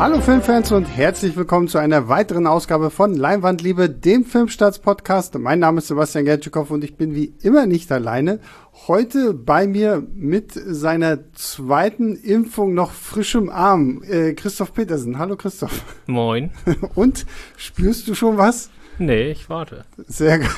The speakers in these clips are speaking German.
Hallo Filmfans und herzlich willkommen zu einer weiteren Ausgabe von Leinwandliebe, dem Filmstarts-Podcast. Mein Name ist Sebastian Gertschikow und ich bin wie immer nicht alleine. Heute bei mir mit seiner zweiten Impfung noch frischem Arm, Christoph Petersen. Hallo Christoph. Moin. Und, spürst du schon was? Nee, ich warte. Sehr gut.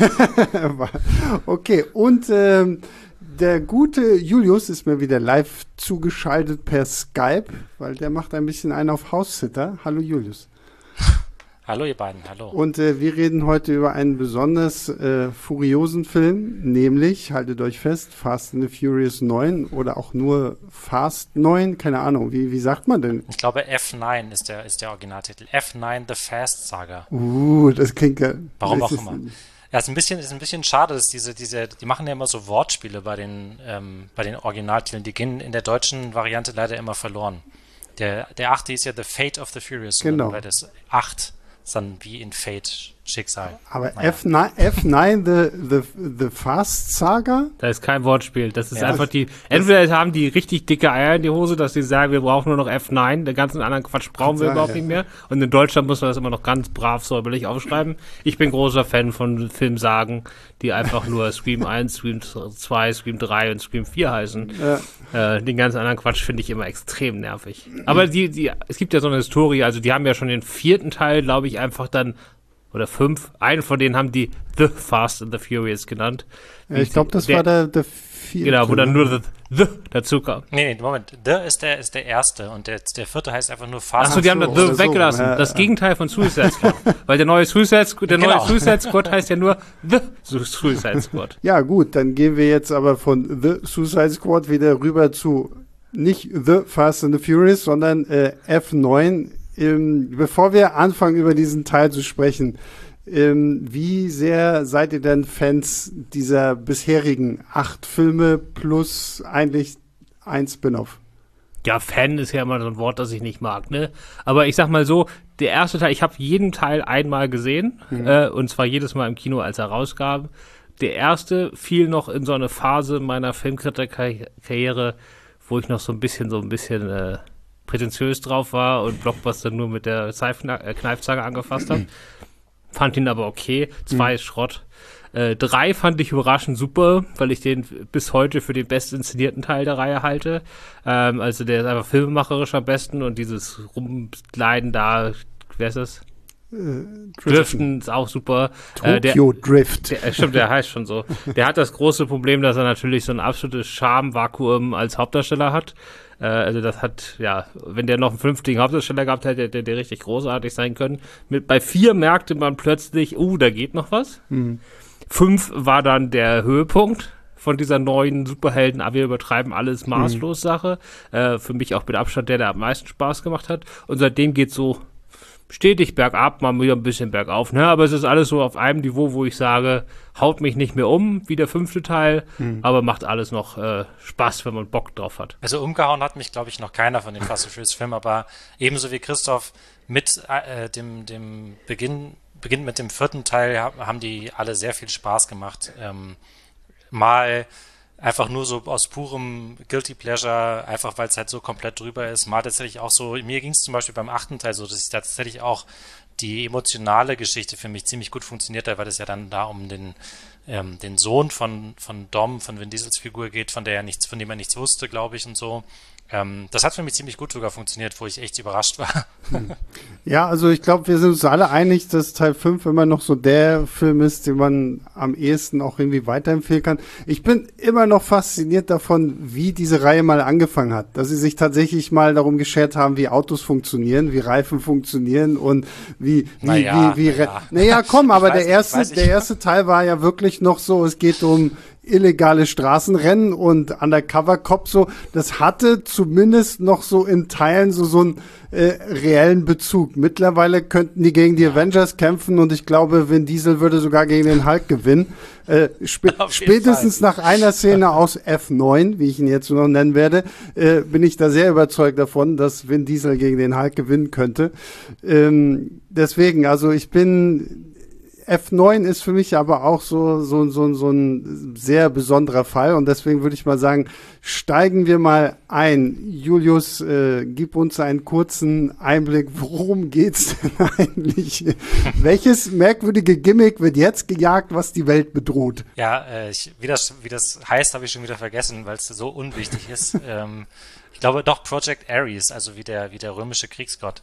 Okay, und der gute Julius ist mir wieder live zugeschaltet per Skype, weil der macht ein bisschen einen auf House-Sitter. Hallo Julius. Hallo ihr beiden, hallo. Und wir reden heute über einen besonders furiosen Film, nämlich, haltet euch fest, Fast and the Furious 9 oder auch nur Fast 9, keine Ahnung, wie sagt man denn? Ich glaube F9 ist der Originaltitel. F9 The Fast Saga. Das klingt ja... Warum auch immer. Ja, ist ein bisschen schade, dass die machen ja immer so Wortspiele bei den Originaltiteln. Die gehen in der deutschen Variante leider immer verloren. Der 8. ist ja The Fate of the Furious. Genau. Weil das 8 ist dann wie in Fate, Schicksal. Aber naja. F9 the Fast Saga? Da ist kein Wortspiel. Das ist einfach entweder haben die richtig dicke Eier in die Hose, dass sie sagen, wir brauchen nur noch F9, den ganzen anderen Quatsch brauchen wir überhaupt nicht mehr. Und in Deutschland muss man das immer noch ganz brav säuberlich aufschreiben. Ich bin großer Fan von Filmsagen, die einfach nur Scream 1, Scream 2, Scream 3 und Scream 4 heißen. Ja. Den ganzen anderen Quatsch finde ich immer extrem nervig. Aber es gibt ja so eine Historie, also die haben ja schon den 4. Teil, glaube ich, einfach dann oder 5. Einen von denen haben die The Fast and the Furious genannt. Ja, ich glaube, das war der 4. Genau, wo dann nur The dazu kam. Nee, Moment. The ist der erste und der 4. heißt einfach nur Fast. Achso, die haben das The weggelassen. Ja, das Gegenteil von Suicide Squad. Weil der neue Suicide Squad heißt ja nur The Suicide Squad. Ja, gut, dann gehen wir jetzt aber von The Suicide Squad wieder rüber zu nicht The Fast and the Furious, sondern F9. Bevor wir anfangen, über diesen Teil zu sprechen, wie sehr seid ihr denn Fans dieser bisherigen 8 Filme plus eigentlich ein Spin-off? Ja, Fan ist ja immer so ein Wort, das ich nicht mag, ne? Aber ich sag mal so, der erste Teil, ich habe jeden Teil einmal gesehen, und zwar jedes Mal im Kino, als er rauskam. Der erste fiel noch in so eine Phase meiner Filmkritikerkarriere, wo ich noch so ein bisschen prätentiös drauf war und Blockbuster nur mit der Kneifzange angefasst habe. Fand ihn aber okay. 2 ist Schrott. 3 fand ich überraschend super, weil ich den bis heute für den best inszenierten Teil der Reihe halte. Also der ist einfach filmemacherisch am besten und dieses Rumleiden da, wer ist das? Driften ist auch super. Tokyo Drift. Stimmt, der heißt schon so. Der hat das große Problem, dass er natürlich so ein absolutes Charme-Vakuum als Hauptdarsteller hat. Also das hat, ja, wenn der noch einen vernünftigen Hauptdarsteller gehabt hätte, hätte der richtig großartig sein können. Bei 4 merkte man plötzlich, da geht noch was. 5 war dann der Höhepunkt von dieser neuen Superhelden, wir übertreiben alles maßlos Sache. Für mich auch mit Abstand der am meisten Spaß gemacht hat. Und seitdem geht's so stetig bergab, mal wieder ein bisschen bergauf, ne? Aber es ist alles so auf einem Niveau, wo ich sage, haut mich nicht mehr um, wie der 5. Teil, aber macht alles noch Spaß, wenn man Bock drauf hat. Also umgehauen hat mich, glaube ich, noch keiner von den Fast and Furious Filmen, aber ebenso wie Christoph mit dem Beginn mit dem 4. Teil haben die alle sehr viel Spaß gemacht. Mal einfach nur so aus purem Guilty Pleasure, einfach weil es halt so komplett drüber ist. Mal tatsächlich auch so, mir ging es zum Beispiel beim 8. Teil so, dass ich tatsächlich auch die emotionale Geschichte für mich ziemlich gut funktioniert hat, weil es ja dann da um den Sohn von Dom, von Vin Diesels Figur geht, von dem er nichts wusste, glaube ich, und so. Das hat für mich ziemlich gut sogar funktioniert, wo ich echt überrascht war. Ja, also ich glaube, wir sind uns alle einig, dass Teil 5 immer noch so der Film ist, den man am ehesten auch irgendwie weiterempfehlen kann. Ich bin immer noch fasziniert davon, wie diese Reihe mal angefangen hat. Dass sie sich tatsächlich mal darum geschert haben, wie Autos funktionieren, wie Reifen funktionieren und Naja, komm, aber der erste Teil war ja wirklich noch so, es geht um illegale Straßenrennen und Undercover Cop so, das hatte zumindest noch so in Teilen so einen reellen Bezug. Mittlerweile könnten die gegen die Avengers kämpfen und ich glaube, Vin Diesel würde sogar gegen den Hulk gewinnen. Spätestens nach einer Szene aus F9, wie ich ihn jetzt noch nennen werde, bin ich da sehr überzeugt davon, dass Vin Diesel gegen den Hulk gewinnen könnte. Deswegen, also ich bin F9 ist für mich aber auch so ein sehr besonderer Fall und deswegen würde ich mal sagen, steigen wir mal ein. Julius, gib uns einen kurzen Einblick, worum geht's denn eigentlich? Welches merkwürdige Gimmick wird jetzt gejagt, was die Welt bedroht? Ja, wie das heißt, habe ich schon wieder vergessen, weil es so unwichtig ist. Ich glaube doch Project Ares, also wie der römische Kriegsgott.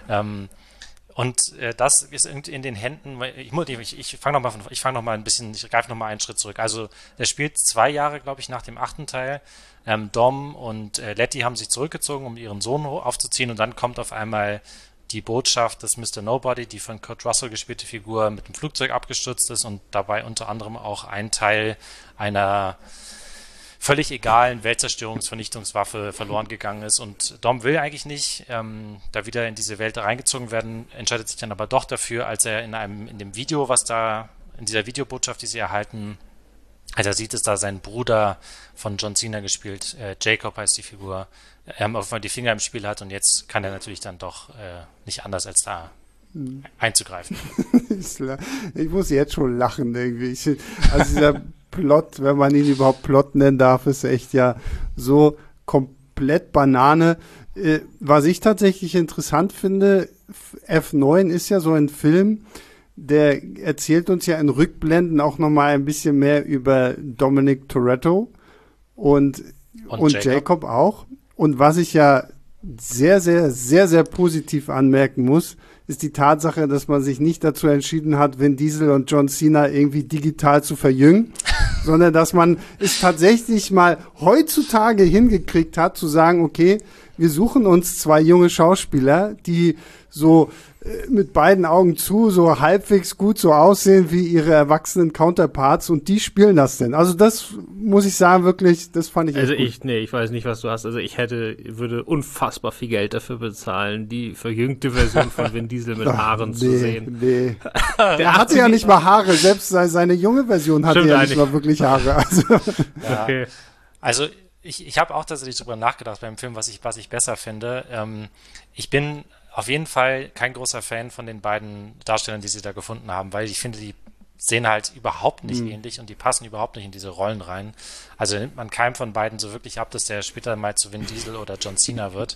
Und das ist in den Händen, ich fange noch mal ich greife noch mal einen Schritt zurück. Also der spielt 2 Jahre, glaube ich, nach dem 8. Teil. Dom und Letty haben sich zurückgezogen, um ihren Sohn aufzuziehen und dann kommt auf einmal die Botschaft, dass Mr. Nobody, die von Kurt Russell gespielte Figur, mit dem Flugzeug abgestürzt ist und dabei unter anderem auch ein Teil einer völlig egalen Weltzerstörungsvernichtungswaffe verloren gegangen ist. Und Dom will eigentlich nicht da wieder in diese Welt reingezogen werden, entscheidet sich dann aber doch dafür, als er in dem Video, in dieser Videobotschaft, die sie erhalten, als er sieht, dass da sein Bruder von John Cena gespielt, Jacob heißt die Figur, auf einmal die Finger im Spiel hat und jetzt kann er natürlich dann doch nicht anders als da einzugreifen. Ich muss jetzt schon lachen irgendwie. Also dieser Plot, wenn man ihn überhaupt Plot nennen darf, ist echt ja so komplett Banane. Was ich tatsächlich interessant finde, F9 ist ja so ein Film, der erzählt uns ja in Rückblenden auch nochmal ein bisschen mehr über Dominic Toretto und Jacob auch. Und was ich ja sehr, sehr, sehr, sehr positiv anmerken muss, ist die Tatsache, dass man sich nicht dazu entschieden hat, Vin Diesel und John Cena irgendwie digital zu verjüngen, sondern dass man es tatsächlich mal heutzutage hingekriegt hat, zu sagen, okay, wir suchen uns 2 junge Schauspieler, die so mit beiden Augen zu, so halbwegs gut so aussehen wie ihre erwachsenen Counterparts und die spielen das denn. Also das muss ich sagen, wirklich, das fand ich echt gut. Ich weiß nicht, was du hast. Also ich würde unfassbar viel Geld dafür bezahlen, die verjüngte Version von Vin Diesel mit Haaren zu sehen. Nee. Der hatte ja nicht mal Haare, selbst seine junge Version hatte ja nicht mal wirklich Haare. Also. Ja. Okay. Also ich habe auch tatsächlich darüber nachgedacht beim Film, was ich besser finde. Ich bin auf jeden Fall kein großer Fan von den beiden Darstellern, die sie da gefunden haben, weil ich finde, die sehen halt überhaupt nicht ähnlich und die passen überhaupt nicht in diese Rollen rein. Also nimmt man keinem von beiden so wirklich ab, dass der später mal zu Vin Diesel oder John Cena wird.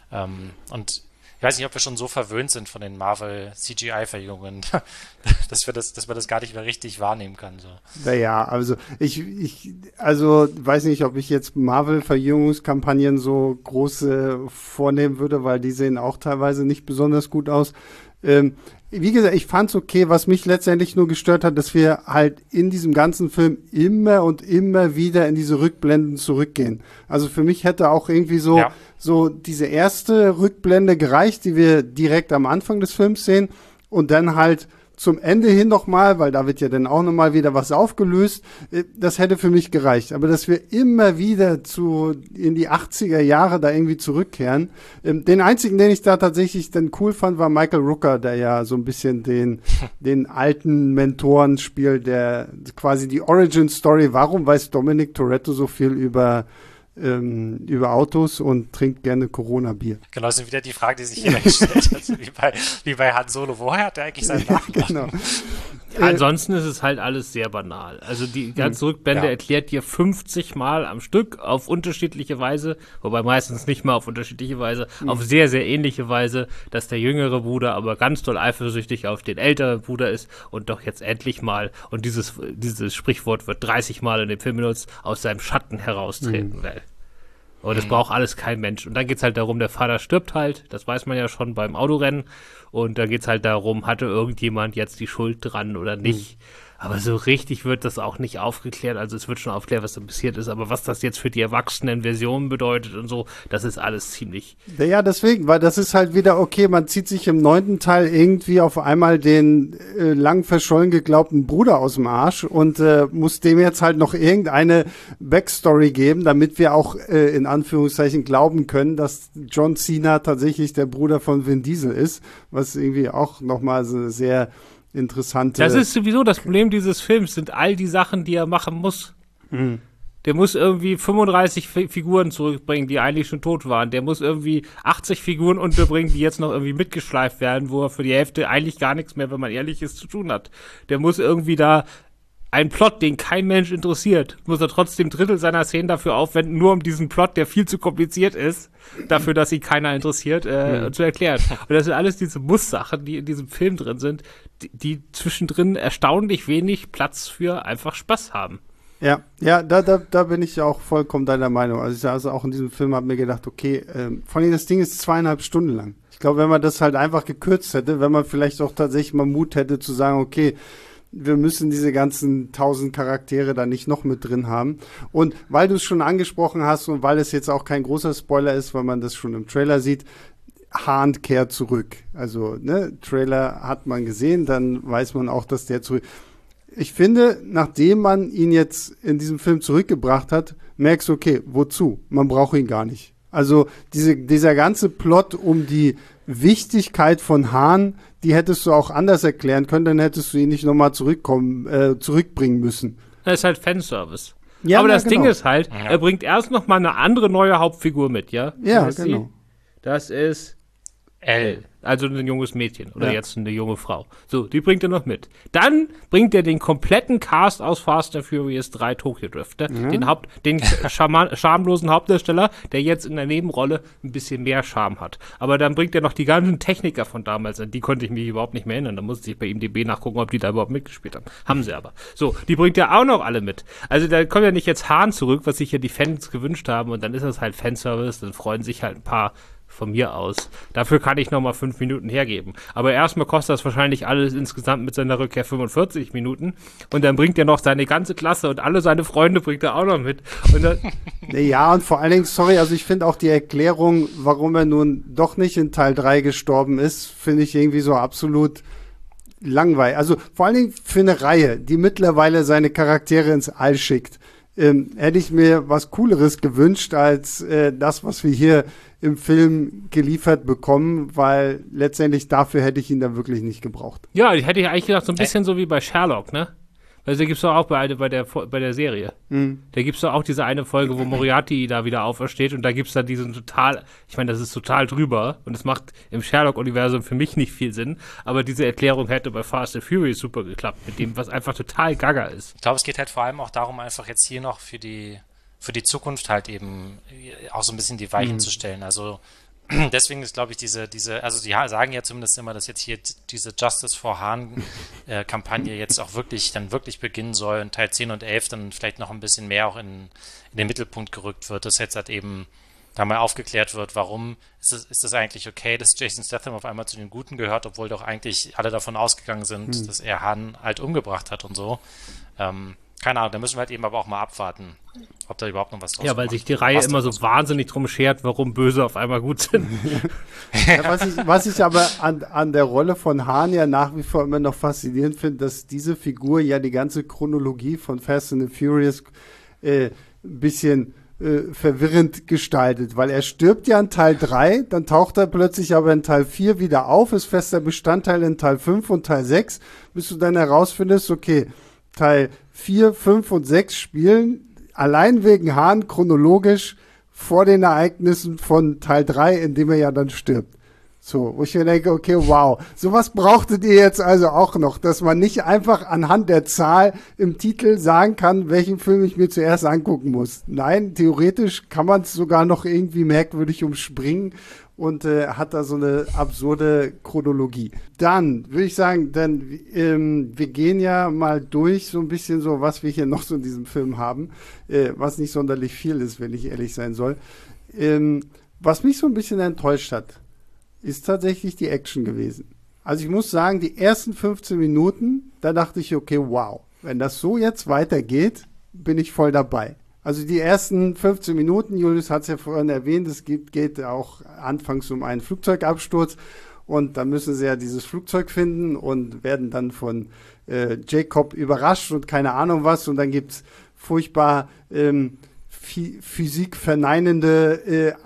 Und ich weiß nicht, ob wir schon so verwöhnt sind von den Marvel CGI-Verjüngungen, dass man das gar nicht mehr richtig wahrnehmen kann. So. Naja, also ich weiß nicht, ob ich jetzt Marvel-Verjüngungskampagnen so große vornehmen würde, weil die sehen auch teilweise nicht besonders gut aus. Wie gesagt, ich fand's okay, was mich letztendlich nur gestört hat, dass wir halt in diesem ganzen Film immer und immer wieder in diese Rückblenden zurückgehen. Also für mich hätte auch irgendwie so diese erste Rückblende gereicht, die wir direkt am Anfang des Films sehen und dann halt zum Ende hin nochmal, weil da wird ja dann auch nochmal wieder was aufgelöst. Das hätte für mich gereicht. Aber dass wir immer wieder in die 80er Jahre da irgendwie zurückkehren. Den einzigen, den ich da tatsächlich dann cool fand, war Michael Rooker, der ja so ein bisschen den alten Mentoren spielt, der quasi die Origin Story. Warum weiß Dominic Toretto so viel über Autos und trinkt gerne Corona-Bier. Genau, das ist wieder die Frage, die sich jeder gestellt hat, wie bei Han Solo. Woher hat er eigentlich seinen Namen? Genau. Ansonsten ist es halt alles sehr banal. Also die ganze Rückblende erklärt dir 50 Mal am Stück auf unterschiedliche Weise, wobei meistens nicht mal auf unterschiedliche Weise, auf sehr, sehr ähnliche Weise, dass der jüngere Bruder aber ganz doll eifersüchtig auf den älteren Bruder ist und doch jetzt endlich mal, und dieses Sprichwort wird 30 Mal in dem Film benutzt, aus seinem Schatten heraustreten will. Und das braucht alles kein Mensch. Und dann geht's halt darum, der Vater stirbt halt, das weiß man ja schon beim Autorennen. Und da geht's halt darum, hatte irgendjemand jetzt die Schuld dran oder nicht. Aber so richtig wird das auch nicht aufgeklärt. Also es wird schon aufgeklärt, was da passiert ist. Aber was das jetzt für die Erwachsenen-Versionen bedeutet und so, das ist alles ziemlich... Ja, deswegen, weil das ist halt wieder, okay, man zieht sich im 9. Teil irgendwie auf einmal den lang verschollen geglaubten Bruder aus dem Arsch und muss dem jetzt halt noch irgendeine Backstory geben, damit wir auch in Anführungszeichen glauben können, dass John Cena tatsächlich der Bruder von Vin Diesel ist, was irgendwie auch nochmal so sehr interessante... Das ist sowieso das Problem dieses Films, sind all die Sachen, die er machen muss. Der muss irgendwie 35 Figuren zurückbringen, die eigentlich schon tot waren. Der muss irgendwie 80 Figuren unterbringen, die jetzt noch irgendwie mitgeschleift werden, wo er für die Hälfte eigentlich gar nichts mehr, wenn man ehrlich ist, zu tun hat. Der muss irgendwie da einen Plot, den kein Mensch interessiert, muss er trotzdem Drittel seiner Szenen dafür aufwenden, nur um diesen Plot, der viel zu kompliziert ist, dafür, dass ihn keiner interessiert, zu erklären. Und das sind alles diese Muss-Sachen, die in diesem Film drin sind, die zwischendrin erstaunlich wenig Platz für einfach Spaß haben. Ja, da bin ich auch vollkommen deiner Meinung. Also auch in diesem Film habe ich mir gedacht, okay, vor allem das Ding ist 2,5 Stunden lang. Ich glaube, wenn man das halt einfach gekürzt hätte, wenn man vielleicht auch tatsächlich mal Mut hätte zu sagen, okay, wir müssen diese ganzen 1000 Charaktere da nicht noch mit drin haben. Und weil du es schon angesprochen hast und weil es jetzt auch kein großer Spoiler ist, weil man das schon im Trailer sieht, Hahn kehrt zurück. Also, Trailer hat man gesehen, dann weiß man auch, dass der zurück. Ich finde, nachdem man ihn jetzt in diesem Film zurückgebracht hat, merkst du, okay, wozu? Man braucht ihn gar nicht. Also dieser ganze Plot um die Wichtigkeit von Hahn, die hättest du auch anders erklären können, dann hättest du ihn nicht nochmal zurückbringen müssen. Das ist halt Fanservice. Ja, aber das genau. Ding ist halt, er bringt erst noch mal eine andere neue Hauptfigur mit, ja? Ja, genau. Das ist Elle. Also ein junges Mädchen oder Ja. jetzt eine junge Frau. So, die bringt er noch mit. Dann bringt er den kompletten Cast aus Fast and Furious 3 Tokyo Drift. Den schamlosen Hauptdarsteller, der jetzt in der Nebenrolle ein bisschen mehr Charme hat. Aber dann bringt er noch die ganzen Techniker von damals an. Die konnte ich mich überhaupt nicht mehr erinnern. Da musste ich bei IMDb nachgucken, ob die da überhaupt mitgespielt haben. Haben sie aber. So, die bringt er auch noch alle mit. Also da kommt ja nicht jetzt Hahn zurück, was sich ja die Fans gewünscht haben. Und dann ist das halt Fanservice. Dann freuen sich halt ein paar von mir aus. Dafür kann ich noch mal 5 Minuten hergeben. Aber erstmal kostet das wahrscheinlich alles insgesamt mit seiner Rückkehr 45 Minuten. Und dann bringt er noch seine ganze Klasse und alle seine Freunde bringt er auch noch mit. Und dann Ja, und vor allen Dingen, sorry, also ich finde auch die Erklärung, warum er nun doch nicht in Teil 3 gestorben ist, finde ich irgendwie so absolut langweilig. Also vor allen Dingen für eine Reihe, die mittlerweile seine Charaktere ins All schickt. Hätte ich mir was Cooleres gewünscht als das, was wir hier im Film geliefert bekommen, weil letztendlich dafür hätte ich ihn dann wirklich nicht gebraucht. ja, ich hätte eigentlich gedacht, so ein bisschen so wie bei Sherlock, ne? Also da gibt's doch auch bei der Serie. Da gibt's doch auch diese eine Folge, wo Moriarty da wieder aufersteht und da gibt's dann diesen ich meine, das ist total drüber und es macht im Sherlock-Universum für mich nicht viel Sinn, aber diese Erklärung hätte bei Fast and Furious super geklappt, mit dem, was einfach total gaga ist. Ich glaube, es geht halt vor allem auch darum, einfach jetzt hier noch für die Zukunft halt eben auch so ein bisschen die Weichen zu stellen. Also deswegen ist, glaube ich, also die sagen ja zumindest immer, dass jetzt hier diese Justice for Hahn Kampagne jetzt auch wirklich beginnen soll und Teil 10 und 11 dann vielleicht noch ein bisschen mehr auch in den Mittelpunkt gerückt wird, dass jetzt halt eben da mal aufgeklärt wird, warum ist das eigentlich okay, dass Jason Statham auf einmal zu den Guten gehört, obwohl doch eigentlich alle davon ausgegangen sind, dass er Hahn halt umgebracht hat und so. Keine Ahnung, da müssen wir halt eben aber auch mal abwarten, ob da überhaupt noch was draus Ja, weil sich die Reihe immer so wahnsinnig drum schert, warum Böse auf einmal gut sind. Ja, was ich aber an der Rolle von Hahn ja nach wie vor immer noch faszinierend finde, dass diese Figur ja die ganze Chronologie von Fast and the Furious ein bisschen verwirrend gestaltet, weil er stirbt ja in Teil 3, dann taucht er plötzlich aber in Teil 4 wieder auf, ist fester Bestandteil in Teil 5 und Teil 6, bis du dann herausfindest, okay, Teil 4, 5 und 6 spielen allein wegen Hahn chronologisch vor den Ereignissen von Teil 3, in dem er ja dann stirbt. So, wo ich mir denke, okay, wow, sowas brauchtet ihr jetzt also auch noch, dass man nicht einfach anhand der Zahl im Titel sagen kann, welchen Film ich mir zuerst angucken muss. Nein, theoretisch kann man es sogar noch irgendwie merkwürdig umspringen und hat da so eine absurde Chronologie. Dann würde ich sagen, wir gehen ja mal durch so ein bisschen so, was wir hier noch so in diesem Film haben, was nicht sonderlich viel ist, wenn ich ehrlich sein soll. Was mich so ein bisschen enttäuscht hat, ist tatsächlich die Action gewesen. Also ich muss sagen, die ersten 15 Minuten, da dachte ich, okay, wow, wenn das so jetzt weitergeht, bin ich voll dabei. Also die ersten 15 Minuten, Julius hat es ja vorhin erwähnt, es geht auch anfangs um einen Flugzeugabsturz und da müssen sie ja dieses Flugzeug finden und werden dann von Jacob überrascht und keine Ahnung was und dann gibt's furchtbar physikverneinende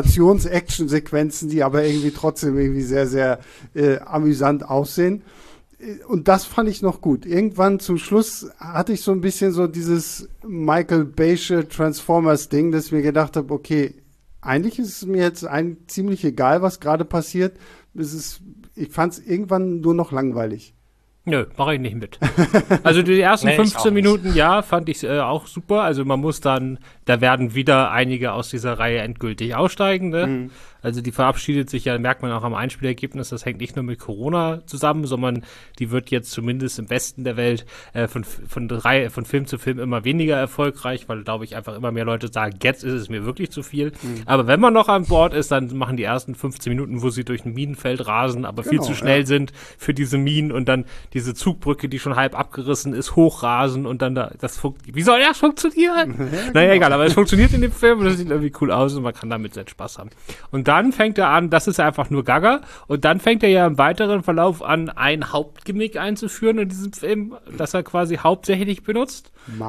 Anti-Gravitations-Action-Sequenzen, die aber irgendwie trotzdem irgendwie sehr, sehr amüsant aussehen. Und das fand ich noch gut. Irgendwann zum Schluss hatte ich so ein bisschen so dieses Michael Baysche Transformers-Ding, dass ich mir gedacht habe, okay, eigentlich ist es mir jetzt ziemlich egal, was gerade passiert. Ich fand es irgendwann nur noch langweilig. Nö, mache ich nicht mit. Also die ersten 15 Minuten, ja, fand ich auch super. Also man muss dann, da werden wieder einige aus dieser Reihe endgültig aussteigen, ne? Mhm. Also die verabschiedet sich ja, merkt man auch am Einspielergebnis, das hängt nicht nur mit Corona zusammen, sondern die wird jetzt zumindest im Westen der Welt von Film zu Film immer weniger erfolgreich, weil, glaube ich, einfach immer mehr Leute sagen, jetzt ist es mir wirklich zu viel. Mhm. Aber wenn man noch an Bord ist, dann machen die ersten 15 Minuten, wo sie durch ein Minenfeld rasen, aber viel zu schnell sind für diese Minen und dann diese Zugbrücke, die schon halb abgerissen ist, hochrasen und dann wie soll das funktionieren? Ja, naja, egal, aber es funktioniert in dem Film und das sieht irgendwie cool aus und man kann damit seinen Spaß haben. Und dann fängt er an, das ist einfach nur Gaga, und dann fängt er ja im weiteren Verlauf an, ein Hauptgimmick einzuführen in diesem Film, das er quasi hauptsächlich benutzt.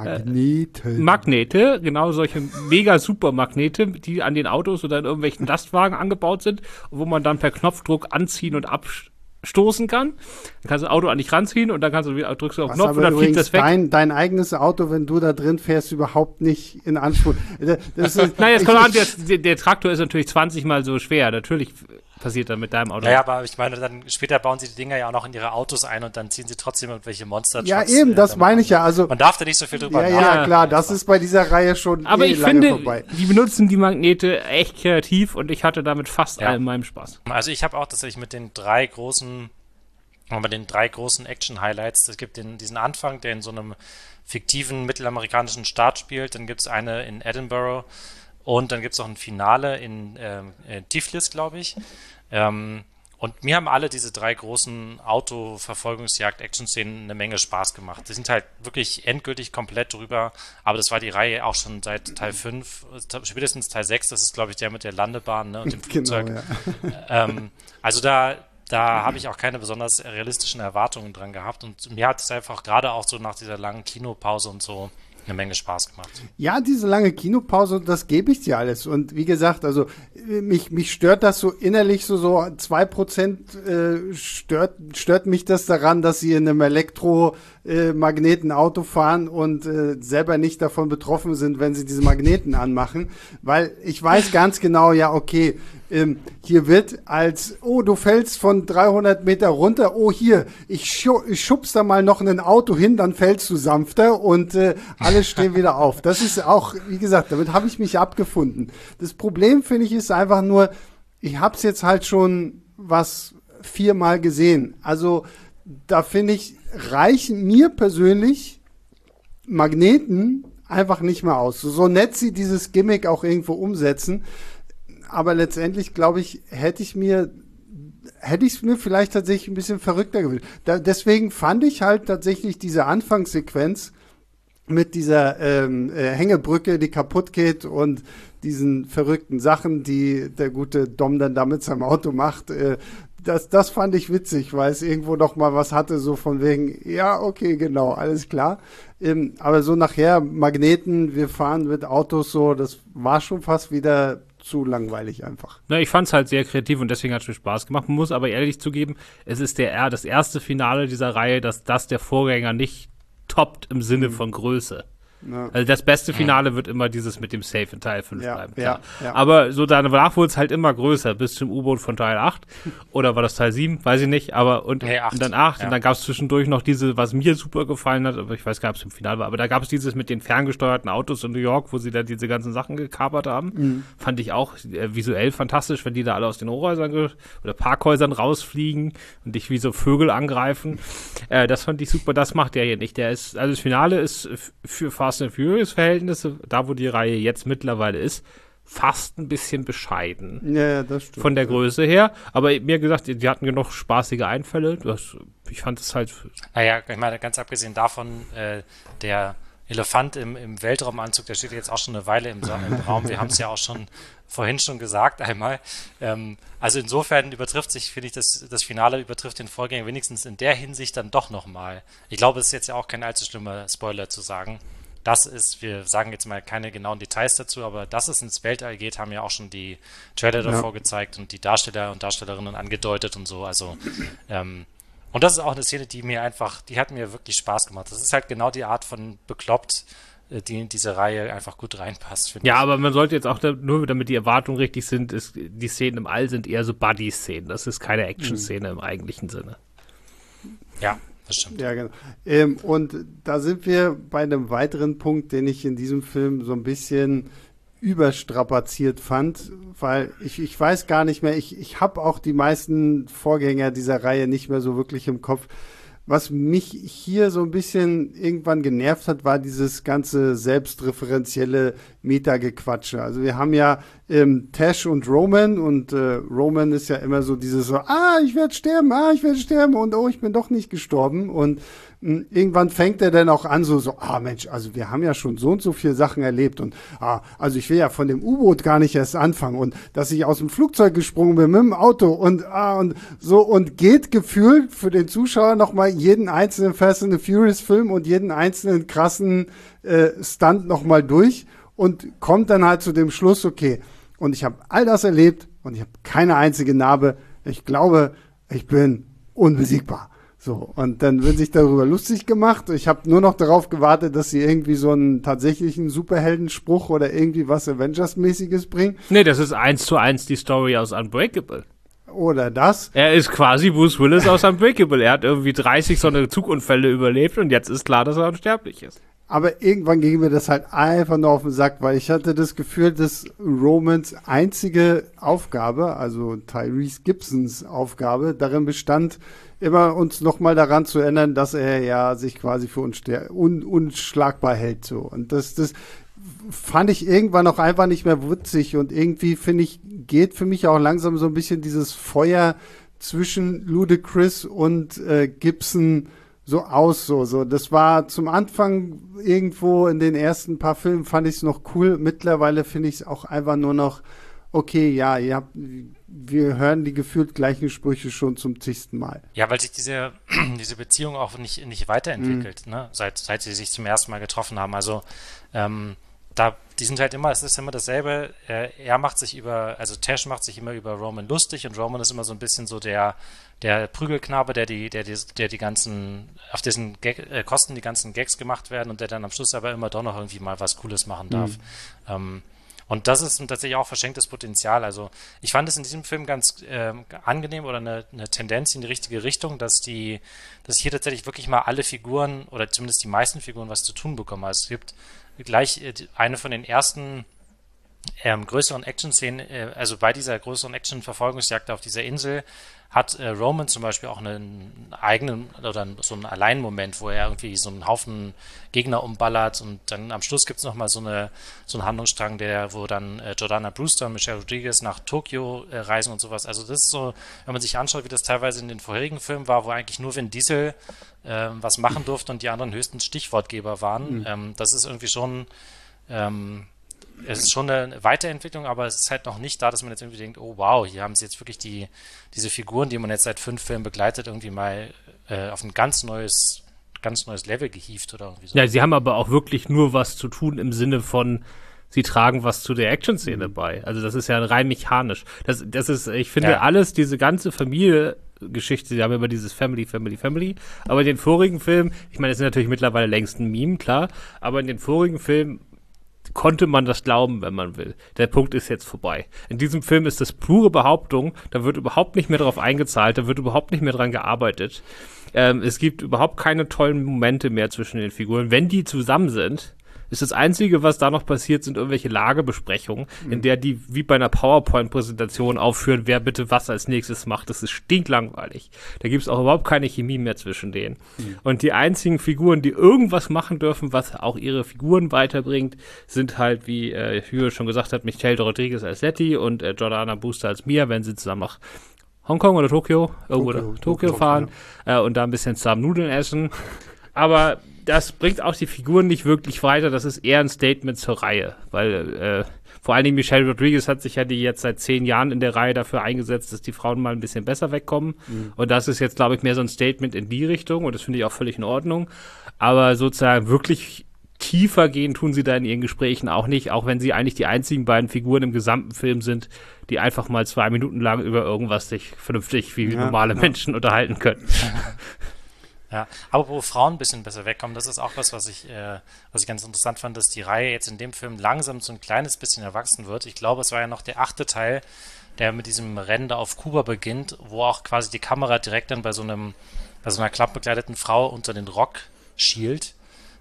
Magnete, genau, solche mega super Magnete, die an den Autos oder in irgendwelchen Lastwagen angebaut sind, wo man dann per Knopfdruck anziehen und abstoßen kann. Dann kannst du das Auto an dich ranziehen und dann drückst du auf den Knopf und dann fliegt das weg. Dein eigenes Auto, wenn du da drin fährst, überhaupt nicht in Anspruch. Naja, der Traktor ist natürlich 20 Mal so schwer. Natürlich passiert dann mit deinem Auto. Naja, aber ich meine, dann später bauen sie die Dinger ja auch noch in ihre Autos ein und dann ziehen sie trotzdem irgendwelche Monster. Ja, eben, das meine ich ja. Also, man darf da nicht so viel drüber nachdenken. Ja, klar, das ist bei dieser Reihe schon aber ich finde, vorbei. Die benutzen die Magnete echt kreativ und ich hatte damit fast allem meinen Spaß. Also ich habe auch tatsächlich mit den drei großen Action-Highlights, es gibt diesen Anfang, der in so einem fiktiven mittelamerikanischen Staat spielt, dann gibt es eine in Edinburgh und dann gibt es auch ein Finale in Tiflis, glaube ich. Und mir haben alle diese drei großen Auto-Verfolgungsjagd-Action-Szenen eine Menge Spaß gemacht. Die sind halt wirklich endgültig komplett drüber, aber das war die Reihe auch schon seit Teil 5, spätestens Teil 6, das ist, glaube ich, der mit der Landebahn, ne, und dem Flugzeug. Genau, ja. Also da habe ich auch keine besonders realistischen Erwartungen dran gehabt und mir hat es einfach gerade auch so nach dieser langen Kinopause und so eine Menge Spaß gemacht. Ja, diese lange Kinopause, das gebe ich dir alles. Und wie gesagt, also mich stört das so innerlich, so 2% stört mich das daran, dass sie in einem Elektromagneten-Auto fahren und selber nicht davon betroffen sind, wenn sie diese Magneten anmachen. Weil ich weiß ganz genau, ja, okay, hier wird du fällst von 300 Meter runter, hier, ich schubs da mal noch ein Auto hin, dann fällst du sanfter und alles stehen wieder auf. Das ist auch, wie gesagt, damit habe ich mich abgefunden. Das Problem, finde ich, ist einfach nur, ich habe es jetzt halt schon 4-mal gesehen. Also da finde ich, reichen mir persönlich Magneten einfach nicht mehr aus. So nett sie dieses Gimmick auch irgendwo umsetzen, aber letztendlich, glaube ich, hätte ich es mir vielleicht tatsächlich ein bisschen verrückter gewünscht. Deswegen fand ich halt tatsächlich diese Anfangssequenz mit dieser Hängebrücke, die kaputt geht und diesen verrückten Sachen, die der gute Dom dann da mit seinem Auto macht, das fand ich witzig, weil es irgendwo noch mal was hatte, so von wegen, ja, okay, genau, alles klar. Aber so nachher Magneten, wir fahren mit Autos so, das war schon fast wieder zu langweilig einfach. Na, ich fand es halt sehr kreativ und deswegen hat es mir Spaß gemacht. Man muss aber ehrlich zugeben, es ist das erste Finale dieser Reihe, dass das der Vorgänger nicht toppt im Sinne von Größe. Ja. Also das beste Finale wird immer dieses mit dem Safe in Teil 5 bleiben. Ja. Aber so danach wurde es halt immer größer, bis zum U-Boot von Teil 8. Oder war das Teil 7? Weiß ich nicht. Aber und dann 8. Ja. Und dann gab es zwischendurch noch diese, was mir super gefallen hat, aber ich weiß gar nicht, ob es im Finale war, aber da gab es dieses mit den ferngesteuerten Autos in New York, wo sie da diese ganzen Sachen gekapert haben. Mhm. Fand ich auch visuell fantastisch, wenn die da alle aus den Hochhäusern oder Parkhäusern rausfliegen und dich wie so Vögel angreifen. Das fand ich super. Das macht der hier nicht. Also das Finale ist für Fast and Furious Verhältnisse, da wo die Reihe jetzt mittlerweile ist, fast ein bisschen bescheiden. Ja, das stimmt. Von der Größe her. Aber mir gesagt, die hatten genug spaßige Einfälle. Ich fand es halt. Naja, ich meine, ganz abgesehen davon, der Elefant im Weltraumanzug, der steht jetzt auch schon eine Weile im Raum. Wir haben es ja auch vorhin schon gesagt einmal. Also insofern finde ich, das Finale übertrifft den Vorgänger wenigstens in der Hinsicht dann doch nochmal. Ich glaube, es ist jetzt ja auch kein allzu schlimmer Spoiler zu sagen. Wir sagen jetzt mal keine genauen Details dazu, aber dass es ins Weltall geht, haben ja auch schon die Trailer davor gezeigt und die Darsteller und Darstellerinnen angedeutet und so. Also, Und das ist auch eine Szene, die hat mir wirklich Spaß gemacht. Das ist halt genau die Art von bekloppt, die in diese Reihe einfach gut reinpasst, finde ich. Ja, aber man sollte jetzt auch, nur damit die Erwartungen richtig sind, die Szenen im All sind eher so Buddy-Szenen. Das ist keine Action-Szene im eigentlichen Sinne. Ja, das stimmt. Ja, genau. Und da sind wir bei einem weiteren Punkt, den ich in diesem Film so ein bisschen überstrapaziert fand, weil ich weiß gar nicht mehr, ich habe auch die meisten Vorgänger dieser Reihe nicht mehr so wirklich im Kopf. Was mich hier so ein bisschen irgendwann genervt hat, war dieses ganze selbstreferenzielle Meta-Gequatsche. Also wir haben ja Tash und Roman und Roman ist ja immer so dieses so, ich werde sterben und oh, ich bin doch nicht gestorben und irgendwann fängt er dann auch an so, Mensch, also wir haben ja schon so und so viele Sachen erlebt und also ich will ja von dem U-Boot gar nicht erst anfangen und dass ich aus dem Flugzeug gesprungen bin mit dem Auto und so und geht gefühlt für den Zuschauer nochmal jeden einzelnen Fast and the Furious Film und jeden einzelnen krassen Stunt nochmal durch und kommt dann halt zu dem Schluss, okay, und ich habe all das erlebt und ich habe keine einzige Narbe. Ich glaube, ich bin unbesiegbar. So, und dann wird sich darüber lustig gemacht. Ich habe nur noch darauf gewartet, dass sie irgendwie so einen tatsächlichen Superheldenspruch oder irgendwie was Avengers-mäßiges bringen. Nee, das ist 1:1 die Story aus Unbreakable. Oder das. Er ist quasi Bruce Willis aus Unbreakable. Er hat irgendwie 30 so eine Zugunfälle überlebt und jetzt ist klar, dass er unsterblich ist. Aber irgendwann ging mir das halt einfach nur auf den Sack, weil ich hatte das Gefühl, dass Romans einzige Aufgabe, also Tyrese Gibsons Aufgabe, darin bestand, immer uns nochmal daran zu erinnern, dass er ja sich quasi für unschlagbar hält. So. Und das fand ich irgendwann auch einfach nicht mehr witzig und irgendwie, finde ich, geht für mich auch langsam so ein bisschen dieses Feuer zwischen Ludacris und Gibson so aus, so. Das war zum Anfang irgendwo in den ersten paar Filmen fand ich es noch cool. Mittlerweile finde ich es auch einfach nur noch, okay, ja, wir hören die gefühlt gleichen Sprüche schon zum zigsten Mal. Ja, weil sich diese Beziehung auch nicht weiterentwickelt, ne? Seit sie sich zum ersten Mal getroffen haben. Also, die sind halt immer, es ist immer dasselbe. Tash macht sich immer über Roman lustig und Roman ist immer so ein bisschen so der Prügelknabe, der die ganzen, auf dessen Kosten die ganzen Gags gemacht werden und der dann am Schluss aber immer doch noch irgendwie mal was Cooles machen darf. Und das ist tatsächlich auch verschenktes Potenzial. Also ich fand es in diesem Film ganz angenehm oder eine Tendenz in die richtige Richtung, dass hier tatsächlich wirklich mal alle Figuren oder zumindest die meisten Figuren was zu tun bekommen. Also es gibt gleich eine von den ersten größeren Action-Szenen, also bei dieser größeren Action-Verfolgungsjagd auf dieser Insel hat Roman zum Beispiel auch einen eigenen oder so einen Alleinmoment, wo er irgendwie so einen Haufen Gegner umballert und dann am Schluss gibt es nochmal so einen Handlungsstrang, wo dann Jordana Brewster und Michelle Rodriguez nach Tokio reisen und sowas. Also das ist so, wenn man sich anschaut, wie das teilweise in den vorherigen Filmen war, wo eigentlich nur Vin Diesel was machen durfte und die anderen höchstens Stichwortgeber waren. Das ist irgendwie schon es ist schon eine Weiterentwicklung, aber es ist halt noch nicht da, dass man jetzt irgendwie denkt, oh wow, hier haben sie jetzt wirklich diese Figuren, die man jetzt seit 5 Filmen begleitet, irgendwie mal auf ein ganz neues Level gehievt oder irgendwie so. Ja, sie haben aber auch wirklich nur was zu tun im Sinne von, sie tragen was zu der Action-Szene bei. Also das ist ja rein mechanisch. Das ist, ich finde, alles, diese ganze Familie-Geschichte, sie haben immer dieses Family, aber in den vorigen Filmen, ich meine, das ist natürlich mittlerweile längst ein Meme, klar, aber in den vorigen Filmen konnte man das glauben, wenn man will. Der Punkt ist jetzt vorbei. In diesem Film ist das pure Behauptung, da wird überhaupt nicht mehr drauf eingezahlt, da wird überhaupt nicht mehr dran gearbeitet. Es gibt überhaupt keine tollen Momente mehr zwischen den Figuren. Wenn die zusammen sind, ist das Einzige, was da noch passiert, sind irgendwelche Lagebesprechungen, in der die wie bei einer PowerPoint-Präsentation aufführen, wer bitte was als nächstes macht. Das ist stinklangweilig. Da gibt es auch überhaupt keine Chemie mehr zwischen denen. Und die einzigen Figuren, die irgendwas machen dürfen, was auch ihre Figuren weiterbringt, sind halt, wie Hugh schon gesagt hat, Michelle Rodriguez als Letty und Jordana Brewster als Mia, wenn sie zusammen nach Hongkong oder Tokio fahren und da ein bisschen zusammen Nudeln essen. Aber das bringt auch die Figuren nicht wirklich weiter. Das ist eher ein Statement zur Reihe, weil vor allen Dingen Michelle Rodriguez hat sich ja jetzt seit 10 Jahren in der Reihe dafür eingesetzt, dass die Frauen mal ein bisschen besser wegkommen. Und das ist jetzt, glaube ich, mehr so ein Statement in die Richtung und das finde ich auch völlig in Ordnung. Aber sozusagen wirklich tiefer gehen tun sie da in ihren Gesprächen auch nicht, auch wenn sie eigentlich die einzigen beiden Figuren im gesamten Film sind, die einfach mal 2 Minuten lang über irgendwas sich vernünftig wie normale Menschen unterhalten können. Ja, aber wo Frauen ein bisschen besser wegkommen, das ist auch was ich ganz interessant fand, dass die Reihe jetzt in dem Film langsam so ein kleines bisschen erwachsen wird. Ich glaube, es war ja noch der 8. Teil, der mit diesem Rennen da auf Kuba beginnt, wo auch quasi die Kamera direkt dann bei so einer klappbekleideten Frau unter den Rock schielt.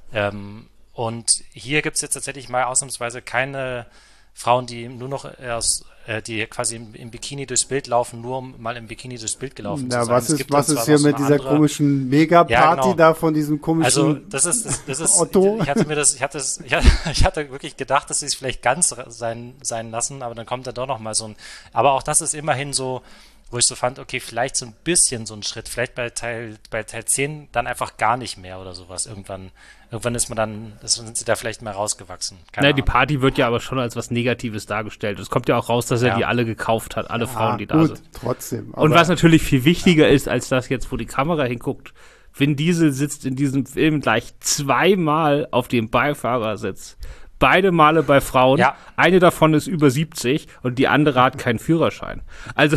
Und hier gibt es jetzt tatsächlich mal ausnahmsweise keine Frauen, die nur noch die quasi im Bikini durchs Bild laufen, nur um mal im Bikini durchs Bild gelaufen zu sein. Was ist hier mit dieser komischen Mega-Party da von diesem komischen Also das ist Otto? Ich hatte wirklich gedacht, dass sie es vielleicht ganz sein lassen, aber dann kommt da doch noch mal so ein, aber auch das ist immerhin so, wo ich so fand, okay, vielleicht so ein bisschen so ein Schritt, vielleicht bei Teil 10 dann einfach gar nicht mehr oder sowas. Irgendwann sind sie da vielleicht mal rausgewachsen. Keine Ahnung. Die Party wird ja aber schon als was Negatives dargestellt. Es kommt ja auch raus, dass er die alle gekauft hat, alle Frauen, die da sind. Trotzdem. Und was natürlich viel wichtiger ist, als das jetzt, wo die Kamera hinguckt, Vin Diesel sitzt in diesem Film gleich 2-mal auf dem Beifahrersitz. Beide Male bei Frauen. Ja. Eine davon ist über 70 und die andere hat keinen Führerschein. Also,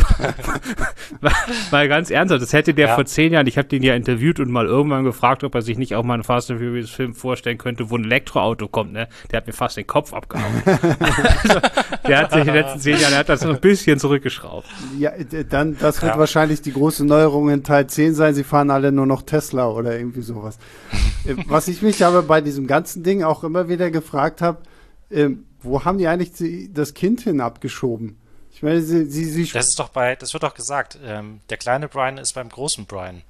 mal ganz ernsthaft, das hätte der vor 10 Jahren, ich habe den ja interviewt und mal irgendwann gefragt, ob er sich nicht auch mal einen Fast and Furious Film vorstellen könnte, wo ein Elektroauto kommt, ne? Der hat mir fast den Kopf abgehauen. Also, der hat sich in den letzten 10 Jahren, der hat das noch ein bisschen zurückgeschraubt. Ja, das wird wahrscheinlich die große Neuerung in Teil 10 sein, sie fahren alle nur noch Tesla oder irgendwie sowas. Was ich mich aber bei diesem ganzen Ding auch immer wieder gefragt habe, wo haben die eigentlich das Kind hin abgeschoben? Ich meine, sie das wird doch gesagt, der kleine Brian ist beim großen Brian.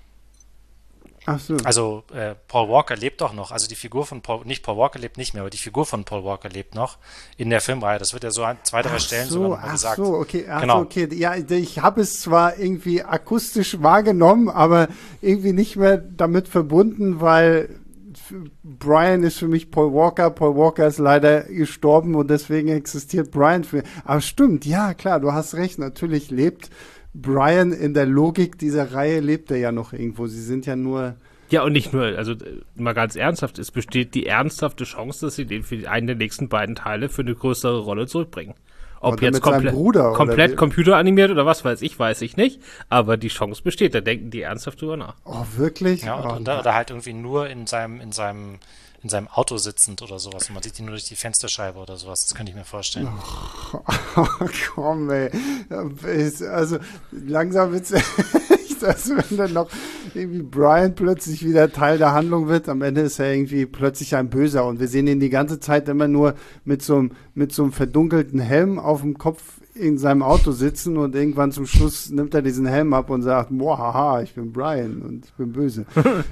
Ach so. Also Paul Walker lebt doch noch, also die Figur von Paul Walker lebt nicht mehr, aber die Figur von Paul Walker lebt noch in der Filmreihe. Das wird ja so an 2-3 Stellen sogar noch mal gesagt. Ach so, okay. Okay. Ja, ich habe es zwar irgendwie akustisch wahrgenommen, aber irgendwie nicht mehr damit verbunden, weil Brian ist für mich Paul Walker. Paul Walker ist leider gestorben und deswegen existiert Brian für mich. Aber stimmt, ja klar, du hast recht. Natürlich lebt Brian in der Logik dieser Reihe, lebt er ja noch irgendwo. Sie sind ja nur... Ja, und nicht nur, also mal ganz ernsthaft, es besteht die ernsthafte Chance, dass sie den für einen der nächsten beiden Teile für eine größere Rolle zurückbringen. Ob jetzt komplett computeranimiert oder was weiß ich nicht. Aber die Chance besteht, da denken die ernsthaft drüber nach. Oh, wirklich? Ja, oder halt irgendwie nur in seinem Auto sitzend oder sowas. Und man sieht ihn nur durch die Fensterscheibe oder sowas. Das könnte ich mir vorstellen. Oh, komm, ey. Also, langsam wird's echt, als wenn dann noch irgendwie Brian plötzlich wieder Teil der Handlung wird. Am Ende ist er irgendwie plötzlich ein Böser. Und wir sehen ihn die ganze Zeit immer nur mit so einem verdunkelten Helm auf dem Kopf in seinem Auto sitzen und irgendwann zum Schluss nimmt er diesen Helm ab und sagt, boah, haha, ich bin Brian und ich bin böse.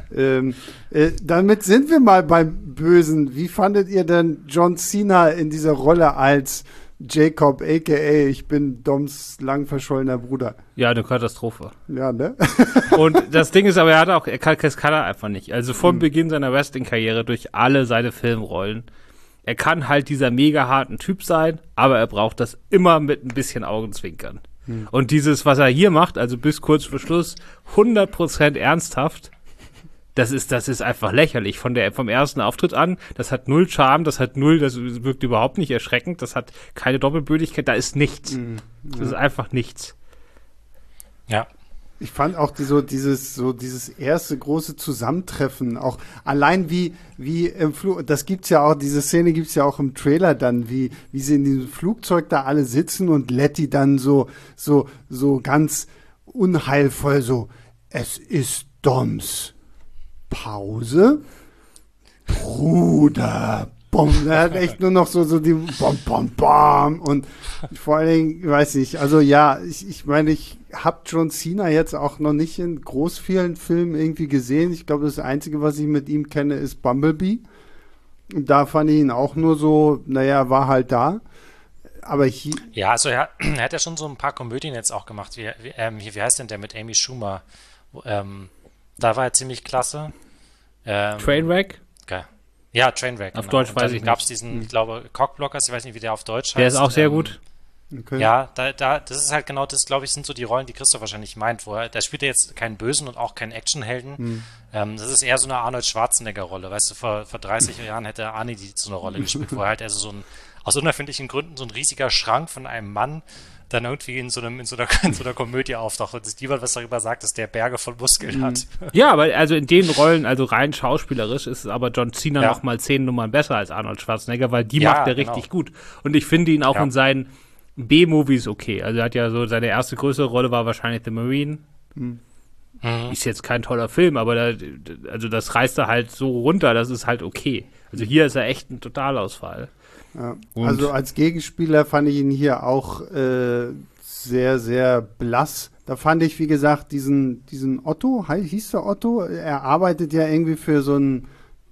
Damit sind wir mal beim Bösen. Wie fandet ihr denn John Cena in dieser Rolle als Jacob, a.k.a. ich bin Doms lang verschollener Bruder? Ja, eine Katastrophe. Ja, ne? Und das Ding ist aber, das kann er einfach nicht. Also vom Beginn seiner Wrestling-Karriere durch alle seine Filmrollen. Er kann halt dieser mega harten Typ sein, aber er braucht das immer mit ein bisschen Augenzwinkern. Und dieses, was er hier macht, also bis kurz vor Schluss, 100% ernsthaft, das ist einfach lächerlich. Vom ersten Auftritt an, das hat null Charme, das wirkt überhaupt nicht erschreckend, das hat keine Doppelbödigkeit, da ist nichts. Das ist einfach nichts. Ja. Ich fand auch dieses erste große Zusammentreffen, auch allein wie im Flug, das gibt's ja auch, diese Szene gibt's ja auch im Trailer dann, wie sie in diesem Flugzeug da alle sitzen und Letty dann so ganz unheilvoll so, es ist Doms Pause, Bruder, Bom, er hat echt nur noch so die Bom, Bom, Bom und vor allen Dingen, ich weiß nicht, also ja, ich meine, ich habe John Cena jetzt auch noch nicht in groß vielen Filmen irgendwie gesehen. Ich glaube, das Einzige, was ich mit ihm kenne, ist Bumblebee. Und da fand ich ihn auch nur so, naja, war halt da. Aber hier... Ja, also er hat ja schon so ein paar Komödien jetzt auch gemacht. Wie heißt denn der mit Amy Schumer? Da war er ziemlich klasse. Trainwreck? Okay. Ja, Trainwreck. Auf Deutsch weiß ich nicht. Gab es diesen, ich glaube, Cockblockers, ich weiß nicht, wie der auf Deutsch heißt. Der ist auch sehr gut. Okay. Ja, das ist halt genau das, glaube ich, sind so die Rollen, die Christoph wahrscheinlich meint, da spielt er jetzt keinen Bösen und auch keinen Actionhelden. Das ist eher so eine Arnold Schwarzenegger-Rolle. Weißt du, vor 30 Jahren hätte Arnie so eine Rolle gespielt, wo er halt also aus unerfindlichen Gründen so ein riesiger Schrank von einem Mann dann irgendwie in so einer Komödie auftaucht und sich niemand was darüber sagt, dass der Berge von Muskeln hat. Ja, aber also in den Rollen, also rein schauspielerisch, ist aber John Cena noch mal 10 Nummern besser als Arnold Schwarzenegger, weil die macht er richtig gut. Und ich finde ihn auch in seinen B-Movies okay. Also er hat ja so, seine erste größere Rolle war wahrscheinlich The Marine. Ist jetzt kein toller Film, aber also das reißt er halt so runter, das ist halt okay. Also hier ist er echt ein Totalausfall. Ja. Also als Gegenspieler fand ich ihn hier auch sehr, sehr blass. Da fand ich, wie gesagt, diesen Otto, hieß der Otto? Er arbeitet ja irgendwie für so einen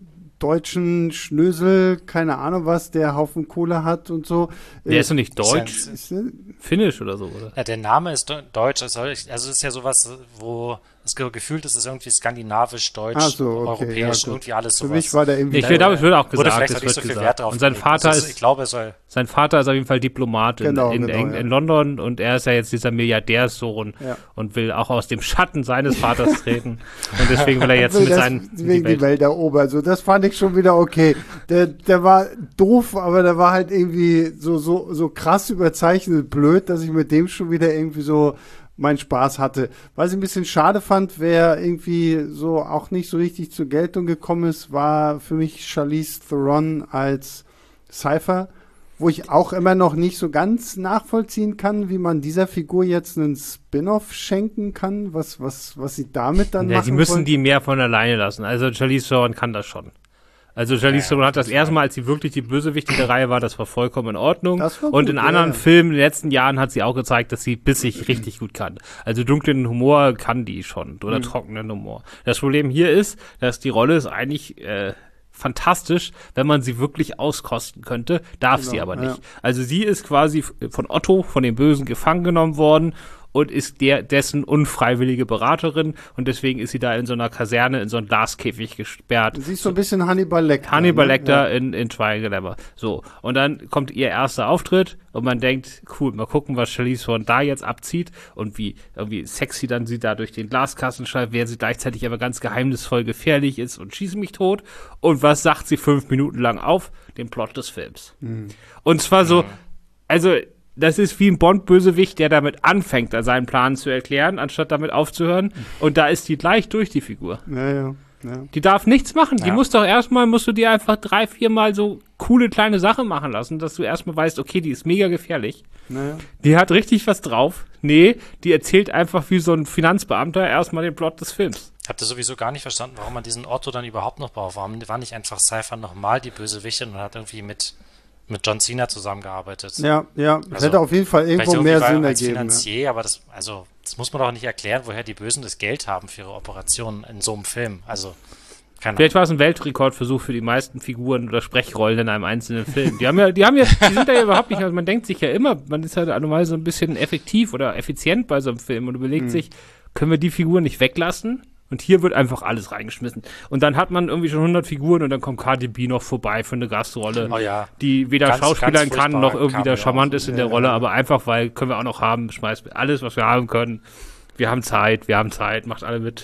deutschen Schnösel, keine Ahnung was, der Haufen Kohle hat und so. Der ist doch nicht deutsch? Finnisch oder so, oder? Ja, der Name ist deutsch. Also es ist ja sowas, wo es gefühlt ist, es irgendwie skandinavisch, deutsch, europäisch, irgendwie alles sowas. Für mich war der irgendwie... Ich glaube, es wird auch gesagt. Vielleicht auch nicht so viel Wert drauf. Und sein Vater ist, ich glaube, sein Vater ist auf jeden Fall Diplomat in London und er ist ja jetzt dieser Milliardärssohn und will auch aus dem Schatten seines Vaters treten. Und deswegen will er jetzt mit seinen... die Welt erobern. Also das fand ich schon wieder okay. Der war doof, aber der war halt irgendwie so krass überzeichnet blöd, dass ich mit dem schon wieder irgendwie so meinen Spaß hatte. Was ich ein bisschen schade fand, wer irgendwie so auch nicht so richtig zur Geltung gekommen ist, war für mich Charlize Theron als Cypher, wo ich auch immer noch nicht so ganz nachvollziehen kann, wie man dieser Figur jetzt einen Spin-off schenken kann, was sie damit dann machen sie müssen wollen. Die mehr von alleine lassen. Also Charlize Theron kann das schon. Also Charlize Theron hat das erste Mal, als sie wirklich die Bösewichtin der Reihe war, das war vollkommen in Ordnung. Und in anderen Filmen in den letzten Jahren hat sie auch gezeigt, dass sie bissig richtig gut kann. Also dunklen Humor kann die schon oder trockenen Humor. Das Problem hier ist, dass die Rolle ist eigentlich fantastisch, wenn man sie wirklich auskosten könnte, darf sie aber nicht. Also sie ist quasi von Otto, von dem Bösen, gefangen genommen worden und ist dessen unfreiwillige Beraterin und deswegen ist sie da in so einer Kaserne, in so einem Glaskäfig gesperrt. Sie ist so ein bisschen Hannibal Lecter. Hannibal Lecter in Triangle Never. So, und dann kommt ihr erster Auftritt und man denkt, cool, mal gucken, was Charlize Theron da jetzt abzieht und wie irgendwie sexy dann sie da durch den Glaskasten schreibt, während sie gleichzeitig aber ganz geheimnisvoll gefährlich ist und schießt mich tot. Und was sagt sie 5 Minuten lang auf? Den Plot des Films. Und zwar so, also das ist wie ein Bond-Bösewicht, der damit anfängt, seinen Plan zu erklären, anstatt damit aufzuhören. Und da ist die gleich durch, die Figur. Ja. Die darf nichts machen. Die musst du dir einfach 3-4 Mal so coole kleine Sachen machen lassen, dass du erstmal weißt, okay, die ist mega gefährlich. Naja. Die hat richtig was drauf. Nee, die erzählt einfach wie so ein Finanzbeamter erstmal den Plot des Films. Ich habe das sowieso gar nicht verstanden, warum man diesen Otto dann überhaupt noch braucht. Warum war nicht einfach Cypher nochmal die Bösewichtin und hat irgendwie mit John Cena zusammengearbeitet. Ja, also, das hätte auf jeden Fall irgendwo mehr Sinn ergeben. Finanzier, aber das muss man doch nicht erklären, woher die Bösen das Geld haben für ihre Operationen in so einem Film. Also, keine Ahnung. Vielleicht war es ein Weltrekordversuch für die meisten Figuren oder Sprechrollen in einem einzelnen Film. Die sind ja überhaupt nicht, also man denkt sich ja immer, man ist halt normalerweise so ein bisschen effektiv oder effizient bei so einem Film und überlegt sich, können wir die Figur nicht weglassen? Und hier wird einfach alles reingeschmissen. Und dann hat man irgendwie schon 100 Figuren und dann kommt Cardi B noch vorbei für eine Gastrolle, die weder Schauspielern kann, noch irgendwie da charmant ist in der Rolle, aber einfach, weil können wir auch noch haben, schmeißt alles, was wir haben können. Wir haben Zeit, macht alle mit.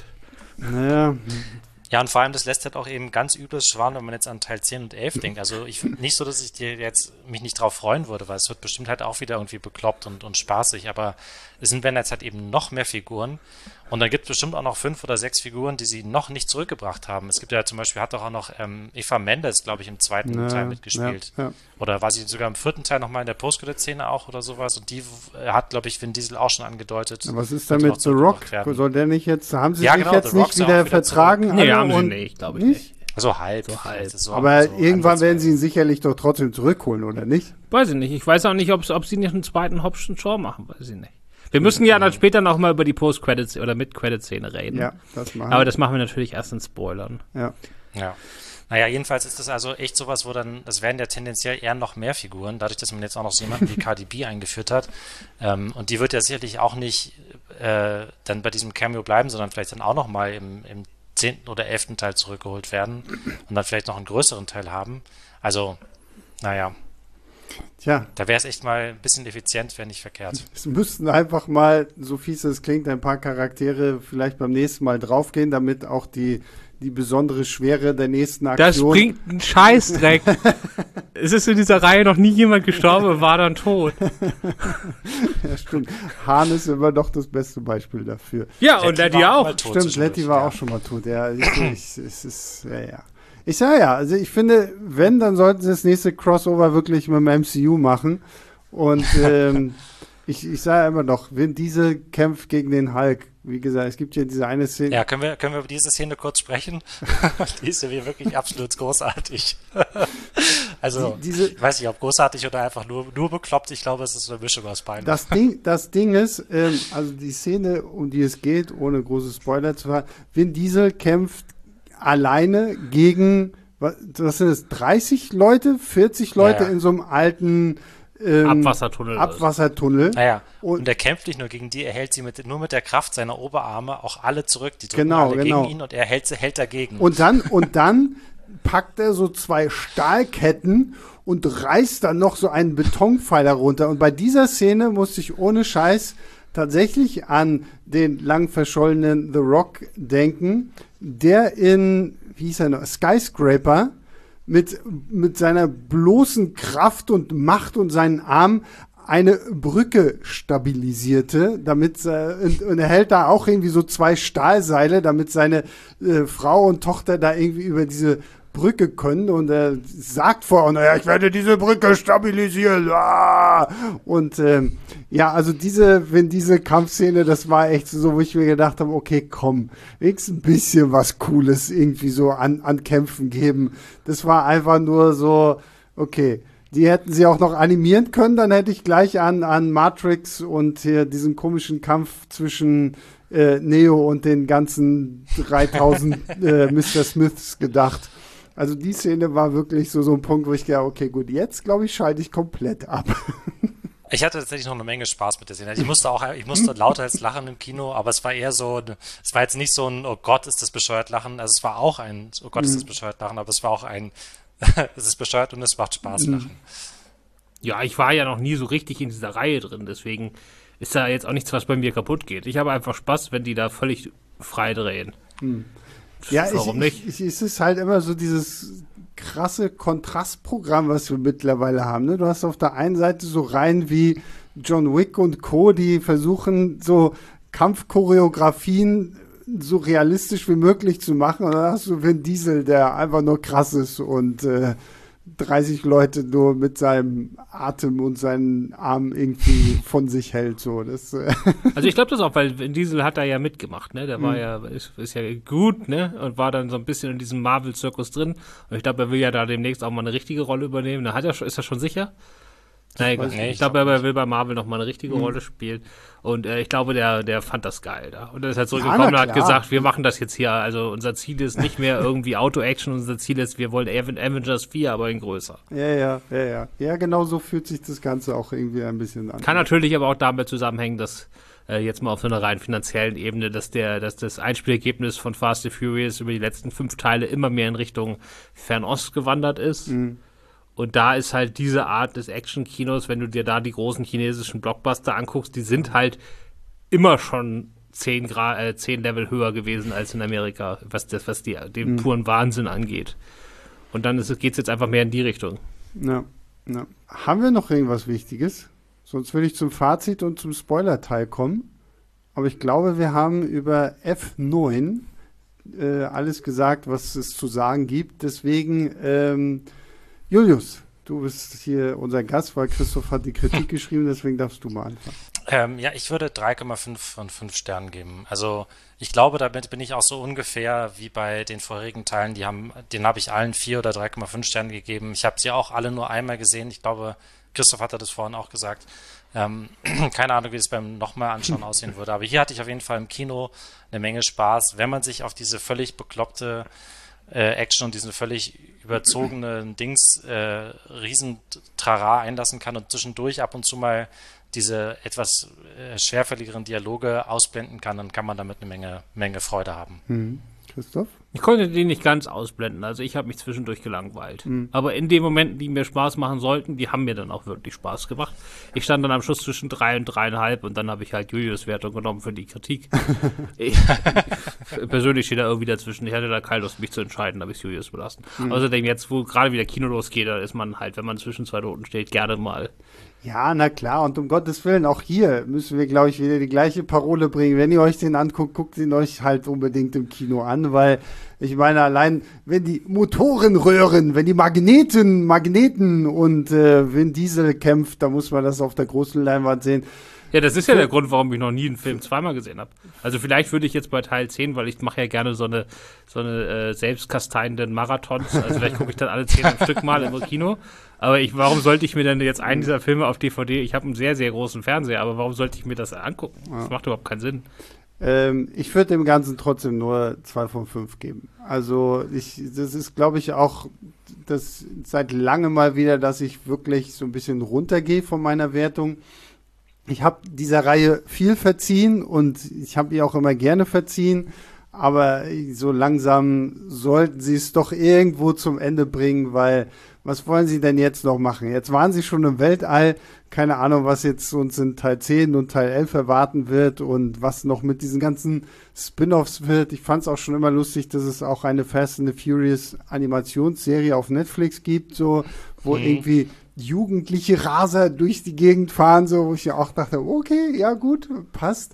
Naja. Ja, und vor allem, das lässt halt auch eben ganz übles schwan, wenn man jetzt an Teil 10 und 11 denkt. Also nicht so, dass ich mich nicht drauf freuen würde, weil es wird bestimmt halt auch wieder irgendwie bekloppt und spaßig, aber es werden jetzt halt eben noch mehr Figuren und dann gibt es bestimmt auch noch 5 oder 6 Figuren, die sie noch nicht zurückgebracht haben. Es gibt ja zum Beispiel, hat doch auch noch Eva Mendes, glaube ich, im 2. Teil mitgespielt. Ja. Oder war sie sogar im 4. Teil nochmal in der Post-Credit-Szene auch oder sowas und die hat, glaube ich, Vin Diesel auch schon angedeutet. Was ist da mit The Rock? Soll der nicht jetzt, haben sie sich genau, jetzt nicht wieder vertragen? Nee, haben sie nicht, glaube ich nicht. So halb. Aber irgendwann werden sie ihn sicherlich doch trotzdem zurückholen, oder nicht? Weiß ich nicht. Ich weiß auch nicht, ob sie nicht einen zweiten Hobbs & Shaw machen, weiß ich nicht. Wir müssen ja dann später noch mal über die Post-Credits oder Mid-Credit-Szene reden. Ja, das machen wir. Aber das machen wir natürlich erst in Spoilern. Ja. Naja, jedenfalls ist das also echt sowas, das werden ja tendenziell eher noch mehr Figuren, dadurch, dass man jetzt auch noch so jemanden wie Cardi B eingeführt hat. Und die wird ja sicherlich auch nicht dann bei diesem Cameo bleiben, sondern vielleicht dann auch noch mal im 10. oder 11. Teil zurückgeholt werden und dann vielleicht noch einen größeren Teil haben. Also, naja. Tja. Da wäre es echt mal ein bisschen effizient, wäre nicht verkehrt. Es müssten einfach mal, so fies es klingt, ein paar Charaktere vielleicht beim nächsten Mal draufgehen, damit auch die besondere Schwere der nächsten Aktion... Das bringt einen Scheißdreck. Es ist in dieser Reihe noch nie jemand gestorben und war dann tot. Ja, stimmt. Hahn ist immer noch das beste Beispiel dafür. Ja, und Letty auch. Stimmt, Letty war auch schon mal tot. Ja, es ist, ja. Ich sage ja, also ich finde, wenn, dann sollten sie das nächste Crossover wirklich mit dem MCU machen. Und ich sage immer noch, Vin Diesel kämpft gegen den Hulk. Wie gesagt, es gibt hier diese eine Szene. Ja, können wir über diese Szene kurz sprechen? Die ist ja wirklich absolut großartig. Also, ich weiß nicht, ob großartig oder einfach nur bekloppt. Ich glaube, es ist eine Mischung aus beiden. Das Ding ist, also die Szene, um die es geht, ohne große Spoiler zu fahren, Vin Diesel kämpft alleine gegen, was sind das, 30 Leute, 40 Leute in so einem alten Abwassertunnel. Naja, und er kämpft nicht nur gegen die, er hält sie nur mit der Kraft seiner Oberarme auch alle zurück. Die drücken alle gegen ihn und er hält dagegen. Und dann packt er so 2 Stahlketten und reißt dann noch so einen Betonpfeiler runter. Und bei dieser Szene musste ich ohne Scheiß tatsächlich an den lang verschollenen The Rock denken, der in, wie hieß er noch, Skyscraper mit seiner bloßen Kraft und Macht und seinen Arm eine Brücke stabilisierte, damit und er hält da auch irgendwie so 2 Stahlseile, damit seine Frau und Tochter da irgendwie über diese Brücke können, und er sagt vorher, ich werde diese Brücke stabilisieren. Ah! Und also diese Kampfszene, das war echt so, wo ich mir gedacht habe, okay, komm, wenigstens ein bisschen was Cooles irgendwie so an Kämpfen geben. Das war einfach nur so, okay, die hätten sie auch noch animieren können, dann hätte ich gleich an Matrix und hier diesen komischen Kampf zwischen Neo und den ganzen 3000 Mr. Smiths gedacht. Also die Szene war wirklich so ein Punkt, wo ich gedacht, okay, gut, jetzt glaube ich, schalte ich komplett ab. Ich hatte tatsächlich noch eine Menge Spaß mit der Szene. Ich musste lauter als lachen im Kino, aber es war eher so, es war jetzt nicht so ein, oh Gott, ist das bescheuert lachen. Also es war auch ein, oh Gott, ist das bescheuert lachen, aber es war auch ein, es ist bescheuert und es macht Spaß lachen. Ja, ich war ja noch nie so richtig in dieser Reihe drin, deswegen ist da jetzt auch nichts, was bei mir kaputt geht. Ich habe einfach Spaß, wenn die da völlig frei drehen. Ja, warum nicht? Es ist halt immer so dieses krasse Kontrastprogramm, was wir mittlerweile haben. Ne? Du hast auf der einen Seite so Reihen wie John Wick und Co., die versuchen, so Kampfchoreografien so realistisch wie möglich zu machen. Und dann hast du Vin Diesel, der einfach nur krass ist und 30 Leute nur mit seinem Atem und seinen Armen irgendwie von sich hält. So. Also ich glaube das auch, weil Vin Diesel hat da ja mitgemacht, ne? Der war ja, ist ja gut, ne? Und war dann so ein bisschen in diesem Marvel-Zirkus drin. Und ich glaube, er will ja da demnächst auch mal eine richtige Rolle übernehmen. Ist er schon sicher? Nein, ich glaube, er will bei Marvel noch mal eine richtige Rolle spielen. Und ich glaube, der fand das geil da. Und er ist halt zurückgekommen und hat gesagt, wir machen das jetzt hier. Also unser Ziel ist nicht mehr irgendwie Auto-Action. Unser Ziel ist, wir wollen Avengers 4, aber in größer. Ja. Ja, genau so fühlt sich das Ganze auch irgendwie ein bisschen an. Kann natürlich aber auch damit zusammenhängen, dass jetzt mal auf so einer rein finanziellen Ebene, dass das Einspielergebnis von Fast and Furious über die letzten 5 Teile immer mehr in Richtung Fernost gewandert ist. Und da ist halt diese Art des Action-Kinos, wenn du dir da die großen chinesischen Blockbuster anguckst, die sind halt immer schon 10 Level höher gewesen als in Amerika, was den puren Wahnsinn angeht. Und dann geht's jetzt einfach mehr in die Richtung. Ja. Haben wir noch irgendwas Wichtiges? Sonst würde ich zum Fazit und zum Spoiler-Teil kommen. Aber ich glaube, wir haben über F9 alles gesagt, was es zu sagen gibt. Deswegen Julius, du bist hier unser Gast, weil Christoph hat die Kritik geschrieben, deswegen darfst du mal anfangen. Ja, ich würde 3,5 von 5 Sternen geben. Also ich glaube, damit bin ich auch so ungefähr wie bei den vorherigen Teilen. Den habe ich allen 4 oder 3,5 Sterne gegeben. Ich habe sie auch alle nur einmal gesehen. Ich glaube, Christoph hatte das vorhin auch gesagt. Keine Ahnung, wie es beim nochmal anschauen aussehen würde. Aber hier hatte ich auf jeden Fall im Kino eine Menge Spaß, wenn man sich auf diese völlig bekloppte Action und diesen völlig überzogenen riesen Trara einlassen kann und zwischendurch ab und zu mal diese etwas schwerfälligeren Dialoge ausblenden kann, dann kann man damit eine Menge Freude haben. Christoph? Ich konnte den nicht ganz ausblenden, also ich habe mich zwischendurch gelangweilt. Aber in den Momenten, die mir Spaß machen sollten, die haben mir dann auch wirklich Spaß gemacht. Ich stand dann am Schluss zwischen 3 und 3,5 und dann habe ich halt Julius Wertung genommen für die Kritik. Ich persönlich stehe da irgendwie dazwischen. Ich hatte da keine Lust, mich zu entscheiden, habe ich Julius belassen. Außerdem jetzt, wo gerade wieder Kino losgeht, da ist man halt, wenn man zwischen 2 Noten steht, gerne mal. Ja, na klar, und um Gottes Willen, auch hier müssen wir, glaube ich, wieder die gleiche Parole bringen. Wenn ihr euch den anguckt, guckt ihn euch halt unbedingt im Kino an, weil ich meine, allein wenn die Motoren röhren, wenn die Magneten und Vin Diesel kämpft, da muss man das auf der großen Leinwand sehen. Ja, das ist ja der Grund, warum ich noch nie einen Film zweimal gesehen habe. Also vielleicht würde ich jetzt bei Teil 10, weil ich mache ja gerne so eine selbstkasteienden Marathons, also vielleicht gucke ich dann alle 10 am Stück mal im Kino. Aber warum sollte ich mir denn jetzt einen dieser Filme auf DVD, ich habe einen sehr, sehr großen Fernseher, aber warum sollte ich mir das angucken? Das macht überhaupt keinen Sinn. Ich würde dem Ganzen trotzdem nur 2 von 5 geben. Also das ist, glaube ich, auch das seit langem mal wieder, dass ich wirklich so ein bisschen runtergehe von meiner Wertung. Ich habe dieser Reihe viel verziehen und ich habe ihr auch immer gerne verziehen, aber so langsam sollten sie es doch irgendwo zum Ende bringen, weil was wollen sie denn jetzt noch machen? Jetzt waren sie schon im Weltall, keine Ahnung, was jetzt uns in Teil 10 und Teil 11 erwarten wird und was noch mit diesen ganzen Spin-Offs wird. Ich fand es auch schon immer lustig, dass es auch eine Fast and the Furious Animationsserie auf Netflix gibt, so, wo irgendwie jugendliche Raser durch die Gegend fahren, so, wo ich ja auch dachte, okay, ja gut, passt.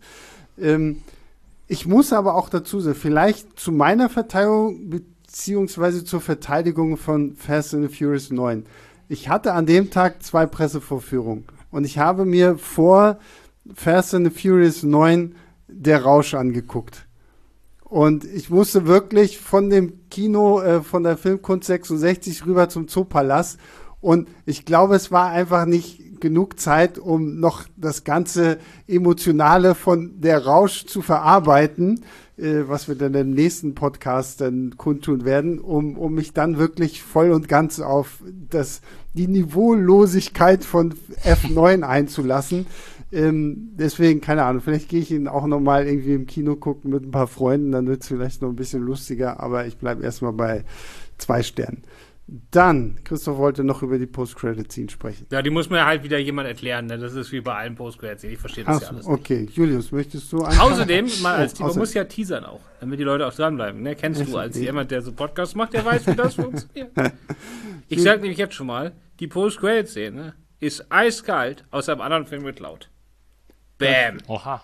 Ich muss aber auch dazu sagen, vielleicht zu meiner Verteidigung, beziehungsweise zur Verteidigung von Fast and the Furious 9. Ich hatte an dem Tag 2 Pressevorführungen und ich habe mir vor Fast and the Furious 9 Der Rausch angeguckt. Und ich musste wirklich von dem Kino, von der Filmkunst 66 rüber zum Zoopalast. Und ich glaube, es war einfach nicht genug Zeit, um noch das ganze Emotionale von Der Rausch zu verarbeiten, was wir dann im nächsten Podcast dann kundtun werden, um mich dann wirklich voll und ganz auf die Niveaulosigkeit von F9 einzulassen. Deswegen, keine Ahnung, vielleicht gehe ich ihn auch nochmal irgendwie im Kino gucken mit ein paar Freunden, dann wird es vielleicht noch ein bisschen lustiger, aber ich bleibe erstmal bei 2 Sternen. Dann, Christoph wollte noch über die Post-Credit-Scene sprechen. Ja, die muss mir halt wieder jemand erklären, ne? Das ist wie bei allen Post-Credit-Scene. Ich verstehe das ja alles nicht. Okay, Julius, möchtest du anfangen? Außerdem, man muss ja teasern auch, damit die Leute auch dranbleiben. Ne? Kennst du als jemand, der so Podcasts macht, der weiß, wie das funktioniert. Ich sag nämlich jetzt schon mal, die Post-Credit-Szene ist eiskalt aus einem anderen Film mit laut. Bam. Oha.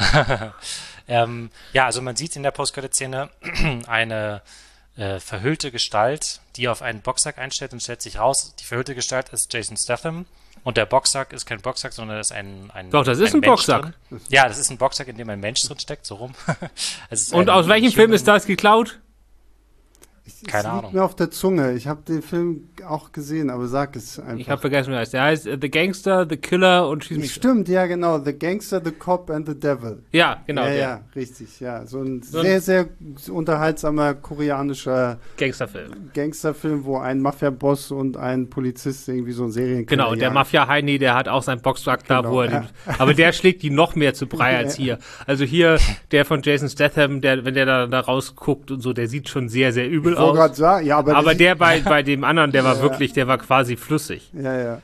Ja, also man sieht in der Post-Credit-Szene eine verhüllte Gestalt, die auf einen Boxsack einstellt und stellt sich raus, die verhüllte Gestalt ist Jason Statham und der Boxsack ist kein Boxsack, sondern das ist ein Doch, das ist ein Boxsack. Drin. Ja, das ist ein Boxsack, in dem ein Mensch drin steckt, so rum. Und aus welchem Film ist das geklaut? Keine Ahnung. Liegt mir auf der Zunge. Ich habe den Film auch gesehen, aber sag es einfach. Ich habe vergessen, wie er heißt. Der heißt The Gangster, The Killer und Schieß mich. Stimmt, ja genau. The Gangster, The Cop and the Devil. Ja, genau. Ja, richtig. Ja, so ein sehr, sehr unterhaltsamer koreanischer Gangsterfilm, wo ein Mafia-Boss und ein Polizist irgendwie so ein Serienkiller. Genau, der Mafia-Heini, der hat auch seinen Boxsack da, wo er aber der schlägt die noch mehr zu Brei als hier. Also hier, der von Jason Statham, wenn der da rausguckt und so, der sieht schon sehr, sehr übel aus. Sagen, ja, aber der bei dem anderen, der war wirklich, der war quasi flüssig. Ja.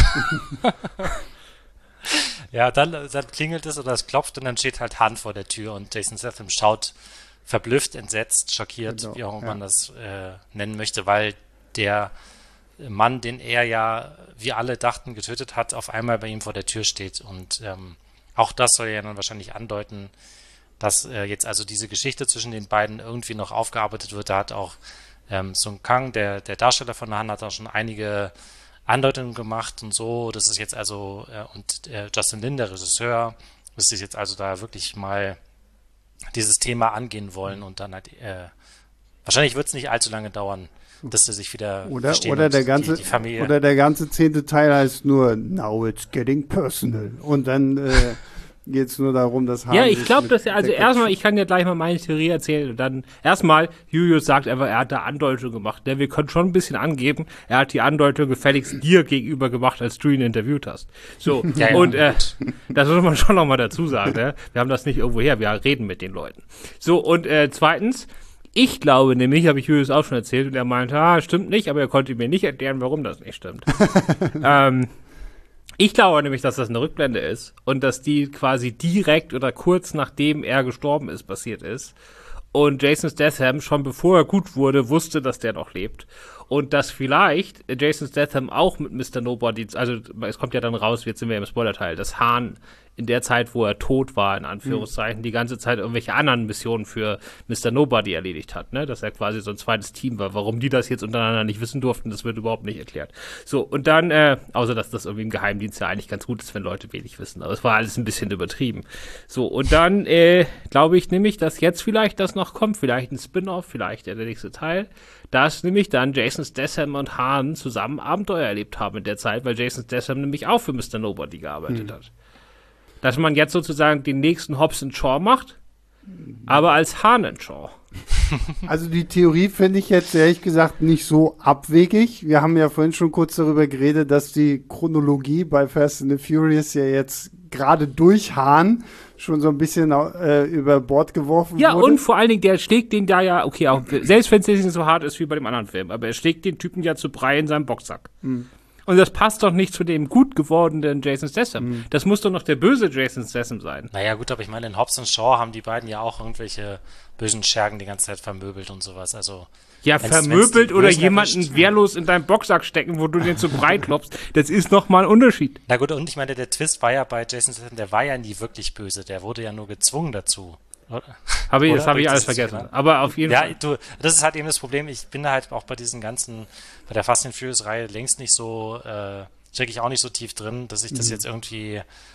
Ja, dann klingelt es oder es klopft und dann steht halt Hand vor der Tür und Jason Statham schaut verblüfft, entsetzt, schockiert, wie auch man das nennen möchte, weil der Mann, den er ja, wie alle dachten, getötet hat, auf einmal bei ihm vor der Tür steht. Und auch das soll ja dann wahrscheinlich andeuten, dass jetzt also diese Geschichte zwischen den beiden irgendwie noch aufgearbeitet wird. Da hat auch Sung Kang, der Darsteller von Han, hat auch schon einige Andeutungen gemacht und so. Das ist jetzt also, und Justin Lin, der Regisseur, müsste jetzt also da wirklich mal dieses Thema angehen wollen und dann halt, wahrscheinlich wird es nicht allzu lange dauern, dass er sich wieder oder der ganze die Familie. Oder der ganze 10. Teil heißt nur Now it's getting personal und dann geht es nur darum, dass Ja, ich glaube, dass also erstmal, ich kann dir gleich mal meine Theorie erzählen und dann erstmal, Julius sagt einfach, er hat da Andeutung gemacht. Wir können schon ein bisschen angeben, er hat die Andeutung gefälligst dir gegenüber gemacht, als du ihn interviewt hast. So, ja, und das muss man schon nochmal dazu sagen, ne? Wir haben das nicht irgendwo her, wir reden mit den Leuten. So, und zweitens, Ich glaube nämlich, habe ich Julius auch schon erzählt, und er meinte, stimmt nicht, aber er konnte mir nicht erklären, warum das nicht stimmt. Ich glaube nämlich, dass das eine Rückblende ist und dass die quasi direkt oder kurz nachdem er gestorben ist, passiert ist. Und Jason Statham schon bevor er gut wurde, wusste, dass der noch lebt. Und dass vielleicht Jason Statham auch mit Mr. Nobody, also es kommt ja dann raus, jetzt sind wir im Spoilerteil, dass Hahn in der Zeit, wo er tot war, in Anführungszeichen, die ganze Zeit irgendwelche anderen Missionen für Mr. Nobody erledigt hat, ne? Dass er quasi so ein zweites Team war. Warum die das jetzt untereinander nicht wissen durften, das wird überhaupt nicht erklärt. So, und dann, außer dass das irgendwie im Geheimdienst ja eigentlich ganz gut ist, wenn Leute wenig wissen. Aber es war alles ein bisschen übertrieben. So, und dann glaube ich nämlich, dass jetzt vielleicht das noch kommt, vielleicht ein Spin-off, vielleicht der nächste Teil, dass nämlich dann Jason Statham und Hahn zusammen Abenteuer erlebt haben in der Zeit, weil Jason Statham nämlich auch für Mr. Nobody gearbeitet hat. Dass man jetzt sozusagen den nächsten Hobbs and Shaw macht, aber als Hahn and Shaw. Also die Theorie finde ich jetzt ehrlich gesagt nicht so abwegig. Wir haben ja vorhin schon kurz darüber geredet, dass die Chronologie bei Fast and the Furious ja jetzt gerade durch Hahn schon so ein bisschen über Bord geworfen wurde. Ja, und vor allen Dingen, der schlägt den da ja, okay, auch selbst wenn es nicht so hart ist wie bei dem anderen Film, aber er schlägt den Typen ja zu Brei in seinem Boxsack. Und das passt doch nicht zu dem gut gewordenen Jason Statham. Das muss doch noch der böse Jason Statham sein. Naja, gut, aber ich meine, in Hobbs and Shaw haben die beiden ja auch irgendwelche bösen Schergen die ganze Zeit vermöbelt und sowas. Also ja, vermöbelt oder jemanden wehrlos in deinem Boxsack stecken, wo du den zu breit klopfst, das ist nochmal ein Unterschied. Na gut, und ich meine, der Twist war ja bei Jason Statham, der war ja nie wirklich böse, der wurde ja nur gezwungen dazu. Das habe ich alles vergessen. Genau. Aber auf jeden Fall. Ja, das ist halt eben das Problem. Ich bin da halt auch bei diesen ganzen, bei der Fast and Furious Reihe längst nicht so, stecke ich auch nicht so tief drin, dass ich das jetzt irgendwie,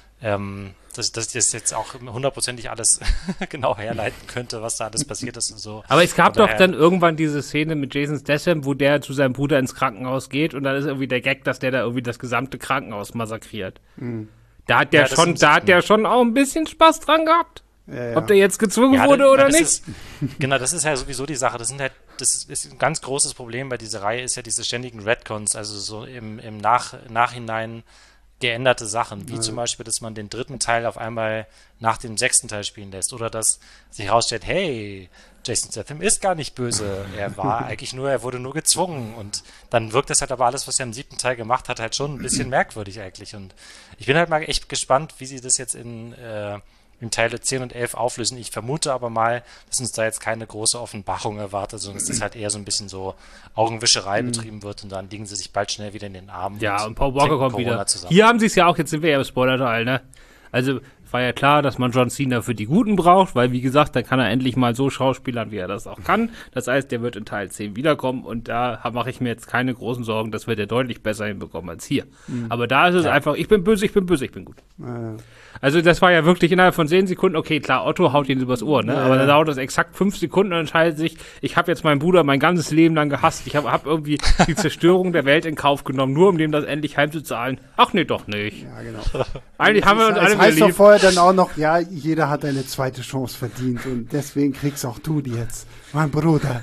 dass ich das jetzt auch hundertprozentig alles genau herleiten könnte, was da alles passiert ist und so. Aber es gab doch dann irgendwann diese Szene mit Jason Statham, wo der zu seinem Bruder ins Krankenhaus geht und dann ist irgendwie der Gag, dass der da irgendwie das gesamte Krankenhaus massakriert. Da hat der schon auch ein bisschen Spaß dran gehabt. Ja. Ob der jetzt gezwungen wurde oder nicht? Genau, das ist ja sowieso die Sache. Das ist ein ganz großes Problem bei dieser Reihe, ist ja diese ständigen Retcons, also so im Nachhinein geänderte Sachen, wie zum Beispiel, dass man den dritten Teil auf einmal nach dem 6. Teil spielen lässt oder dass sich herausstellt, hey, Jason Statham ist gar nicht böse, er wurde nur gezwungen und dann wirkt das halt aber alles, was er im 7. Teil gemacht hat, halt schon ein bisschen merkwürdig eigentlich und ich bin halt mal echt gespannt, wie sie das jetzt in Teile 10 und 11 auflösen. Ich vermute aber mal, dass uns da jetzt keine große Offenbarung erwartet, sondern dass das halt eher so ein bisschen so Augenwischerei betrieben wird und dann liegen sie sich bald schnell wieder in den Armen. Ja, und Paul Walker kommt wieder. Zusammen. Hier haben sie es ja auch, jetzt sind wir ja im Spoiler-Teil, ne? Also war ja klar, dass man John Cena für die Guten braucht, weil wie gesagt, da kann er endlich mal so schauspielern, wie er das auch kann. Das heißt, der wird in Teil 10 wiederkommen und da mache ich mir jetzt keine großen Sorgen, das wird er deutlich besser hinbekommen als hier. Aber da ist es einfach, ich bin böse, ich bin gut. Also das war ja wirklich innerhalb von 10 Sekunden, okay, klar, Otto haut ihn übers Ohr, ne? Aber dann dauert das exakt 5 Sekunden und entscheidet sich, ich habe jetzt meinen Bruder mein ganzes Leben lang gehasst, ich hab irgendwie die Zerstörung der Welt in Kauf genommen, nur um dem das endlich heimzuzahlen. Ach nee, doch nicht. Ja, genau. Eigentlich haben wir uns alle lieb. Das heißt doch vorher dann auch noch, ja, jeder hat eine zweite Chance verdient und deswegen kriegst auch du die jetzt, mein Bruder.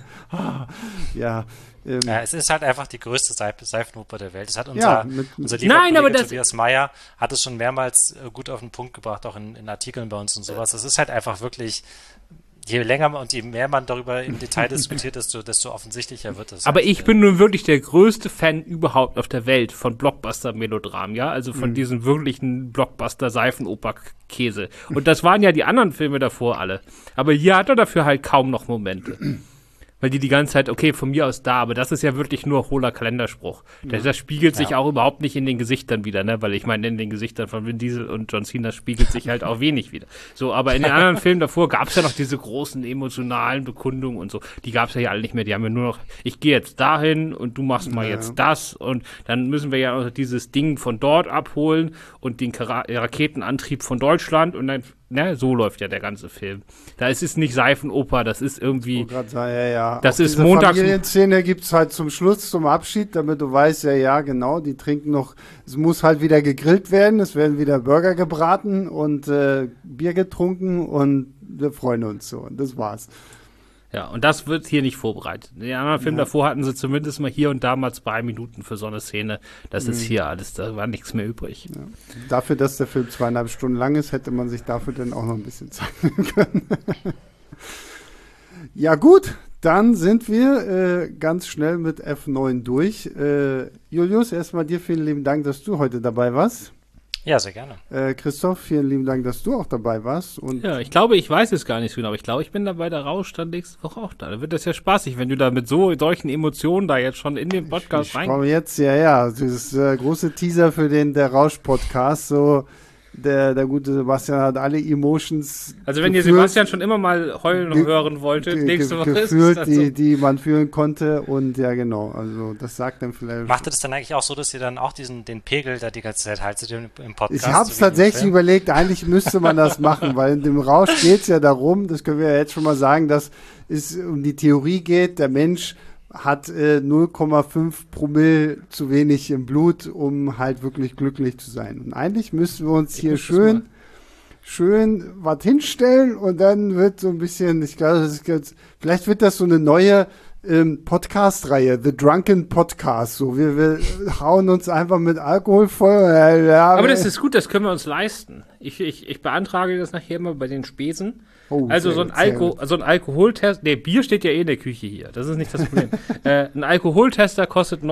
Ja, es ist halt einfach die größte Seifenoper der Welt. Das hat unser lieber Kollege Tobias Meyer hat es schon mehrmals gut auf den Punkt gebracht, auch in Artikeln bei uns und sowas. Das ist halt einfach wirklich, je länger und je mehr man darüber im Detail diskutiert, desto offensichtlicher wird es. Aber ich bin nun wirklich der größte Fan überhaupt auf der Welt von Blockbuster-Melodramen, ja? Also von diesen wirklichen Blockbuster-Seifenoper-Käse. Und das waren ja die anderen Filme davor alle. Aber hier hat er dafür halt kaum noch Momente. Weil die ganze Zeit, okay, von mir aus da, aber das ist ja wirklich nur hohler Kalenderspruch. Das spiegelt sich auch überhaupt nicht in den Gesichtern wieder, ne? Weil ich meine, in den Gesichtern von Vin Diesel und John Cena spiegelt sich halt auch wenig wieder. So, aber in den anderen Filmen davor gab es ja noch diese großen emotionalen Bekundungen und so. Die gab es ja hier alle nicht mehr. Die haben ja nur noch, ich gehe jetzt dahin und du machst mal jetzt das und dann müssen wir ja auch dieses Ding von dort abholen und den Raketenantrieb von Deutschland und dann, ne, so läuft ja der ganze Film. Da ist es nicht Seifenoper, das ist irgendwie. Das ist montags. Die Familienszene gibt es halt zum Schluss, zum Abschied, damit du weißt, ja, genau, die trinken noch, es muss halt wieder gegrillt werden, es werden wieder Burger gebraten und Bier getrunken und wir freuen uns so. Und das war's. Ja, und das wird hier nicht vorbereitet. In den anderen Filmen davor hatten sie zumindest mal hier und da mal 2 Minuten für so eine Szene. Das ist hier alles, da war nichts mehr übrig. Ja. Dafür, dass der Film 2,5 Stunden lang ist, hätte man sich dafür dann auch noch ein bisschen Zeit nehmen können. Ja gut, Dann sind wir ganz schnell mit F9 durch. Julius, erstmal dir vielen lieben Dank, dass du heute dabei warst. Ja, sehr gerne. Christoph, vielen lieben Dank, dass du auch dabei warst. Und ja, ich glaube, ich weiß es gar nicht so genau, aber ich glaube, ich bin dabei, der Rausch dann nächste Woche auch da. Da wird das ja spaßig, wenn du da mit solchen Emotionen da jetzt schon in den Podcast rein. Ich komme jetzt, das ist große Teaser für der Rausch-Podcast, so. Der gute Sebastian hat alle Emotions. Also wenn ihr Sebastian schon immer mal heulen hören wolltet, nächste Woche gefühlt, ist es so. die man fühlen konnte und ja genau, also das sagt dann vielleicht. Macht ihr das dann eigentlich auch so, dass ihr dann auch den Pegel da die ganze Zeit haltet im Podcast? Ich habe es tatsächlich überlegt, eigentlich müsste man das machen, weil in dem Rausch geht es ja darum, das können wir ja jetzt schon mal sagen, dass es um die Theorie geht, der Mensch hat 0,5 Promille zu wenig im Blut, um halt wirklich glücklich zu sein. Und eigentlich müssten wir uns hier schön was hinstellen und dann wird so ein bisschen, ich glaube, vielleicht wird das so eine neue Podcast-Reihe, The Drunken Podcast. So, wir hauen uns einfach mit Alkohol voll. Aber das ist gut, das können wir uns leisten. Ich beantrage das nachher mal bei den Spesen. Oh, also so ein Alkoholtest, Bier steht ja in der Küche hier, das ist nicht das Problem. Ein Alkoholtester kostet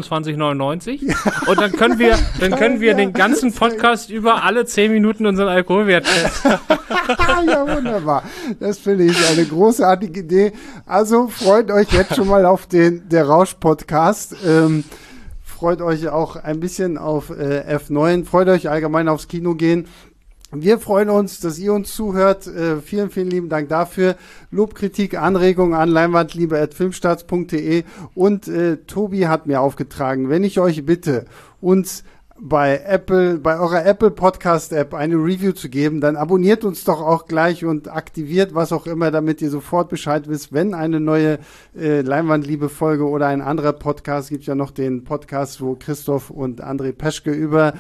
29,99 und dann können wir den ganzen Podcast über alle 10 Minuten unseren Alkoholwert testen. Ja, wunderbar. Das finde ich eine großartige Idee. Also freut euch jetzt schon mal auf der Rausch-Podcast. Freut euch auch ein bisschen auf F9. Freut euch allgemein aufs Kino gehen. Wir freuen uns, dass ihr uns zuhört. Vielen, vielen lieben Dank dafür. Lob, Kritik, Anregungen an leinwandliebe@filmstarts.de und Tobi hat mir aufgetragen, wenn ich euch bitte, uns bei eurer Apple Podcast App eine Review zu geben, dann abonniert uns doch auch gleich und aktiviert was auch immer, damit ihr sofort Bescheid wisst, wenn eine neue Leinwandliebe-Folge oder ein anderer Podcast, gibt ja noch den Podcast, wo Christoph und André Peschke über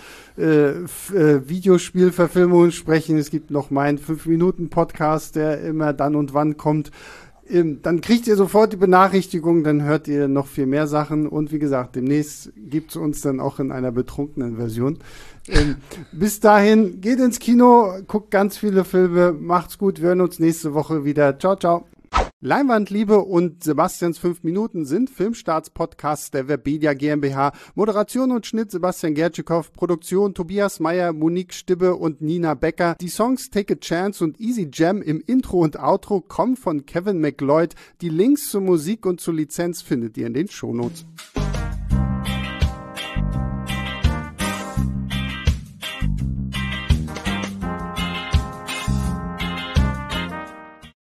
Videospielverfilmungen sprechen. Es gibt noch meinen 5-Minuten-Podcast, der immer dann und wann kommt. Dann kriegt ihr sofort die Benachrichtigung, dann hört ihr noch viel mehr Sachen und wie gesagt, demnächst gibt's uns dann auch in einer betrunkenen Version. Bis dahin, geht ins Kino, guckt ganz viele Filme, macht's gut, wir hören uns nächste Woche wieder. Ciao, ciao. Leinwandliebe und Sebastians 5 Minuten sind Filmstarts-Podcasts der Webedia GmbH. Moderation und Schnitt Sebastian Gertschikow, Produktion Tobias Meyer, Monique Stibbe und Nina Becker. Die Songs Take a Chance und Easy Jam im Intro und Outro kommen von Kevin MacLeod. Die Links zur Musik und zur Lizenz findet ihr in den Shownotes.